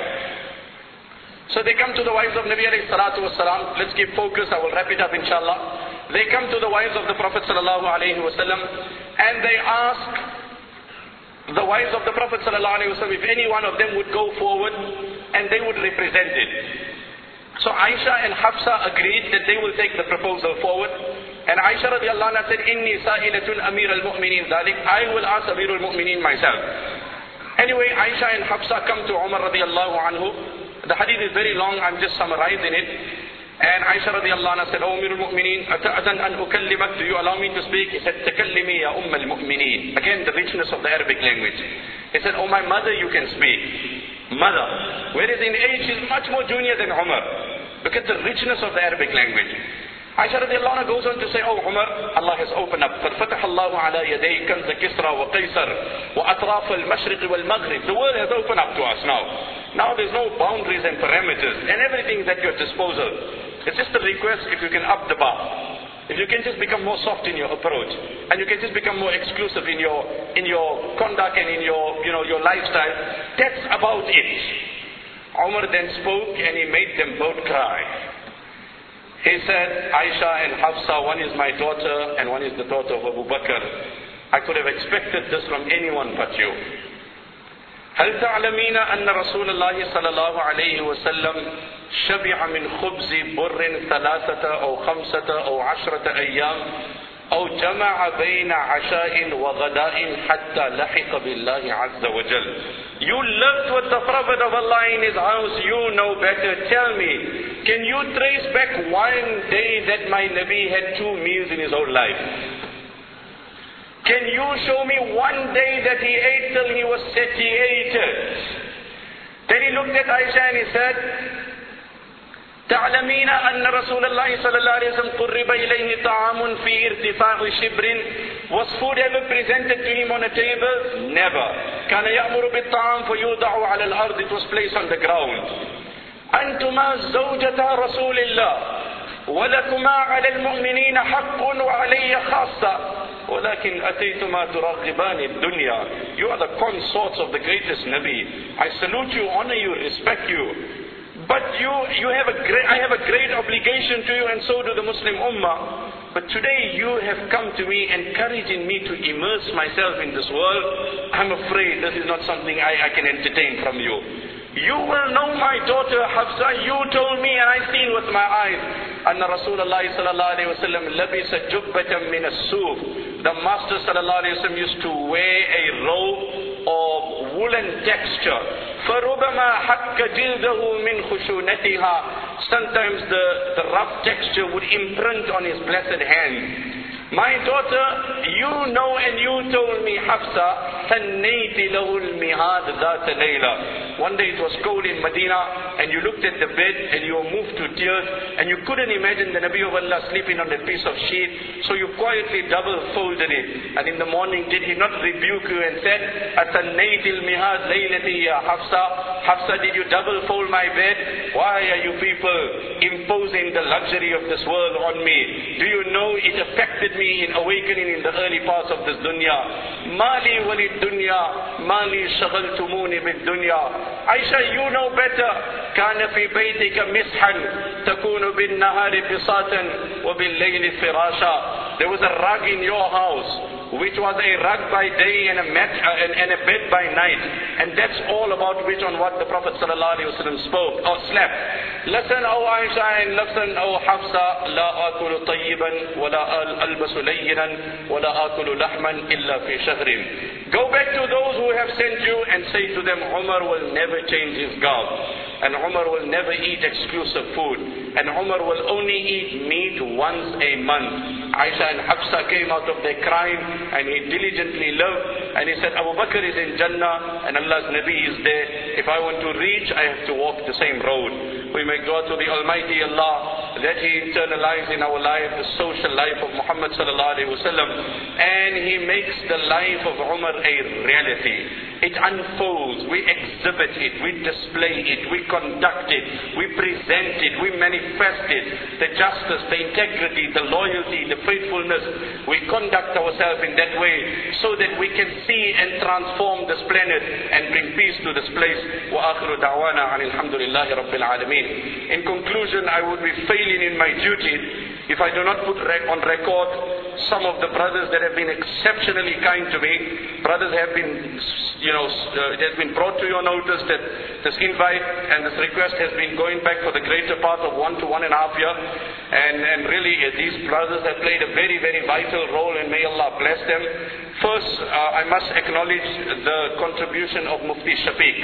So they come to the wives of Nabi alayhi salatu wasalam. Let's keep focused. I will wrap it up inshallah. They come to the wives of the Prophet sallallahu alayhi wasallam and they ask the wives of the Prophet sallallahu alayhi wasallam if any one of them would go forward and they would represent it. So Aisha and Hafsa agreed that they will take the proposal forward. And Aisha radiallahu anha said, Inni sa'ilatun amir al-mu'minin dhalik. I will ask Amir al-mu'minin myself. Anyway, Aisha and Hafsa come to Umar radiallahu anhu. The hadith is very long, I'm just summarizing it. And Aisha radiallahu anha said, O Amir al-Mu'mineen, ata'adhan an ukallimak, do you allow me to speak? He said, takallimi ya umm al-mu'mineen. Again, the richness of the Arabic language. He said, oh my mother, you can speak. Mother. Whereas in age, she's much more junior than Umar. Look at the richness of the Arabic language. Aisha radiallahu anha goes on to say, oh Umar, Allah has opened up. فَاتَّحَ اللَّهُ عَلَى يَدَيْ كَنْزَ كِسْرَى وَقَيْسَرَ وَأَطْرَافَ الْمَشْرِقِ وَالْمَغْرِبِ. The world has opened up to us now. Now there's no boundaries and parameters and everything is at your disposal. It's just a request if you can up the bar. If you can just become more soft in your approach and you can just become more exclusive in your in your conduct and in your you know your lifestyle, that's about it. Umar then spoke and he made them both cry. He said, Aisha and Hafsa, one is my daughter and one is the daughter of Abu Bakr. I could have expected this from anyone but you. هل تعلمين أن رسول الله صلى الله عليه وسلم شبع من خبز بر ثلاثة أو خمسة أو عشرة أيام أو جمع بين عشاء وغداء حتى لحق بالله عز وجل. You lived with the Prophet of Allah in his house, you know better. Tell me, can you trace back one day that my Nabi had two meals in his whole life? Can you show me one day that he ate till he was satiated? Then he looked at Aisha and he said, تعلمين أن رسول الله صلى الله عليه وسلم قرب إليه طعام في ارتفاع شبر. Was food ever presented to him on a table? Never. كان يأمر بالطعام فيوضع على الأرض. It was placed on the ground. أنتما زوجتا رسول الله ولكما على المؤمنين حق وعلي خاصة ولكن أتيتما ترغبان الدنيا. You are the consorts of the greatest Nabi. I salute you, honor you, respect you. But you, you have a great, I have a great obligation to you, and so do the Muslim Ummah. But today you have come to me encouraging me to immerse myself in this world. I'm afraid this is not something I, I can entertain from you. You will know my daughter Hafsa. You told me and I seen with my eyes. Anna Rasulullah sallallahu alayhi wa sallam labisa jubbatan min as-suf. The Master sallallahu alayhi wa sallam used to wear a robe of woolen texture. فَرُبَمَا حَكَّ جِلْدَهُ مِنْ خُشُونَتِهَا. Sometimes the, the rough texture would imprint on his blessed hand. My daughter, you know and you told me, Hafsa, ثَنَّيْتِ لَهُ الْمِهَادِ ذَاتَ لَيْلَةٍ. One day it was cold in Medina and you looked at the bed and you were moved to tears and you couldn't imagine the Nabi of Allah sleeping on a piece of sheet, so you quietly double folded it. And in the morning, did he not rebuke you and said, أَثَنَّيْتِ الْمِهَادِ لَيْلَتِي يَا Hafsa? Hafsa, did you double fold my bed? Why are you people imposing the luxury of this world on me? Do you know it affected me in awakening in the early parts of this dunya? Mali walid dunya, mali shaghaltumuni bid dunya. Aisha, you know better. Kana fi baytika mishan, takunu bin nahari bisatan, wa bil layli firasha. There was a rug in your house which was a rug by day and a mat uh, and, and a bed by night, and that's all about which on what the Prophet sallallahu alaihi wasallam spoke or slept. Listen, O Aisha, and listen, O Hafsa, la akulu tayyiban wa la albasu layyinan wa la akulu lahman illa fi shahrin. Go back to those who have sent you and say to them, Umar will never change his garb, and Umar will never eat exclusive food, and Umar will only eat meat once a month. Aisha and Hafsa came out of their crime and he diligently lived, and he said, Abu Bakr is in Jannah and Allah's Nabi is there. If I want to reach, I have to walk the same road. We make dua to the Almighty Allah that He internalize in our life the social life of Muhammad sallallahu alaihi wasallam, and He makes the life of Umar a reality. It unfolds, we exhibit it, we display it, we conduct it, we present it, we manifest it. The justice, the integrity, the loyalty, the faithfulness, we conduct ourselves in that way so that we can see and transform this planet and bring peace to this place. Wa akhiru da'wana alhamdulillahi rabbil alameen. In conclusion, I would be failing in my duty if I do not put rec- on record some of the brothers that have been exceptionally kind to me. Brothers have been, you know, uh, it has been brought to your notice that this invite and this request has been going back for the greater part of one to one and a half year. And, and really, uh, these brothers have played a very, very vital role, and may Allah bless them. First, uh, I must acknowledge the contribution of Mufti Shafiq.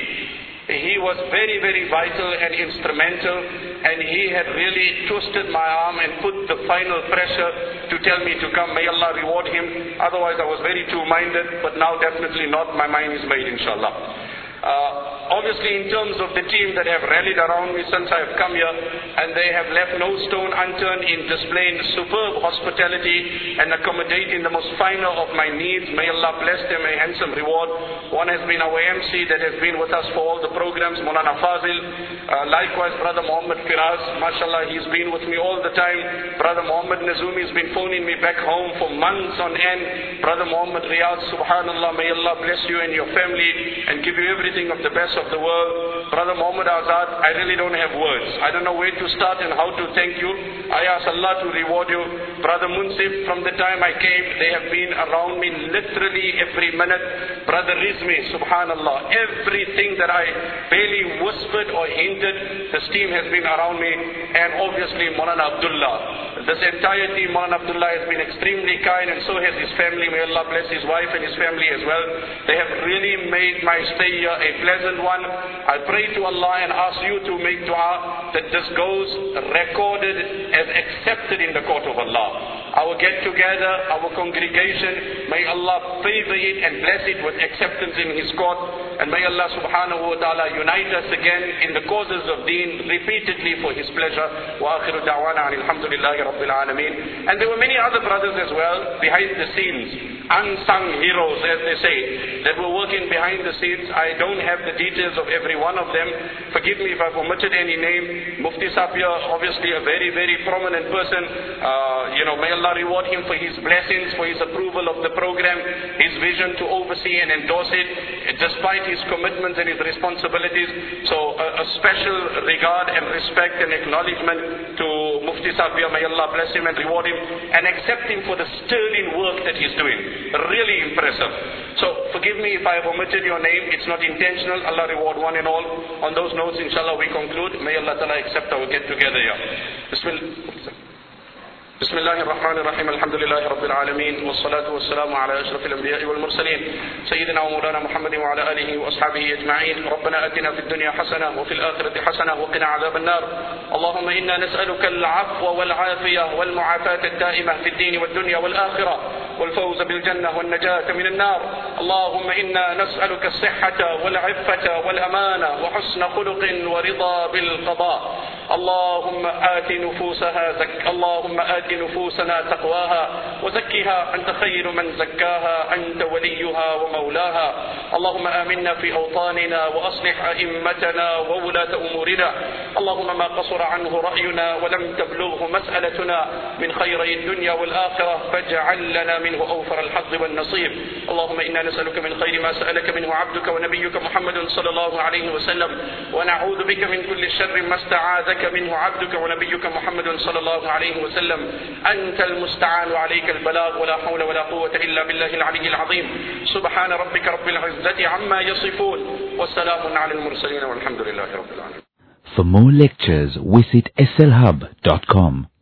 He was very, very vital and instrumental, and he had really twisted my arm and put the final pressure to tell me to come. May Allah reward him. Otherwise I was very two-minded, but now definitely not. My mind is made, inshallah. Uh, obviously, in terms of the team that have rallied around me since I have come here, and they have left no stone unturned in displaying superb hospitality and accommodating the most final of my needs. May Allah bless them a handsome reward. One has been our M C that has been with us for all the programs, Maulana Fazil. Uh, likewise, Brother Muhammad Firaz, mashallah, he's been with me all the time. Brother Muhammad Nazumi has been phoning me back home for months on end. Brother Muhammad Riyaz, subhanallah, may Allah bless you and your family and give you everything of the best of the world. Brother Muhammad Azad, I really don't have words. I don't know where to start and how to thank you. I ask Allah to reward you. Brother Munsif, from the time I came, they have been around me literally every minute. Brother Rizmi, subhanallah, everything that I barely whispered or hinted, this team has been around me. And obviously Maulana Abdullah. This entire team, Maulana Abdullah, has been extremely kind, and so has his family. May Allah bless his wife and his family as well. They have really made my stay here a pleasant one. I pray to Allah and ask you to make dua that this goes recorded as accepted in the court of Allah. Our get together, our congregation, may Allah favor it and bless it with acceptance in His court, and may Allah subhanahu wa ta'ala unite us again in the causes of deen repeatedly for His pleasure. Wa akhiru da'wana alhamdulillahi rabbil alameen. And there were many other brothers as well behind the scenes, unsung heroes as they say, that were working behind the scenes. I don't have the details of every one of them. For Forgive me if I've omitted any name. Mufti Safia, obviously a very, very prominent person. Uh, you know, may Allah reward him for his blessings, for his approval of the program, his vision to oversee and endorse it, despite his commitments and his responsibilities. So a, a special regard and respect and acknowledgement to Mufti Safia. May Allah bless him and reward him and accept him for the sterling work that he's doing. Really impressive. So forgive me if I have omitted your name. It's not intentional. Allah reward one and all. On those notes, inshallah, we conclude. May Allah Ta'ala accept our get together here. Bismillah. بسم الله الرحمن الرحيم الحمد لله رب العالمين والصلاة والسلام على أشرف الأنبياء والمرسلين سيدنا ومولانا محمد وعلى آله وأصحابه أجمعين ربنا آتنا في الدنيا حسنة وفي الآخرة حسنة وقنا عذاب النار اللهم إنا نسألك العفو والعافية والمعافاة الدائمة في الدين والدنيا والآخرة والفوز بالجنة والنجاة من النار اللهم إنا نسألك الصحة والعفة والأمانة وحسن خلق ورضا بالقضاء اللهم آت نفوسها زك اللهم آت نفوسنا تقواها وزكها أنت خير من زكاها أنت وليها ومولاها اللهم آمنا في أوطاننا وأصلح أئمتنا وولاة أمورنا اللهم ما قصر عنه رأينا ولم تبلغه مسألتنا من خيري الدنيا والآخرة فاجعل لنا منه أوفر الحظ والنصيب اللهم إنا نسألك من خير ما سألك منه عبدك ونبيك محمد صلى الله عليه وسلم ونعوذ بك من كل شر ما استعاذك منه عبدك ونبيك محمد صلى الله عليه وسلم أنت المستعان وعليك البلاغ ولا حول ولا قوة إلا بالله العلي العظيم سبحان ربك رب العزة عما يصفون والسلام على المرسلين والحمد لله رب العالمين. For more lectures visit S L hub dot com.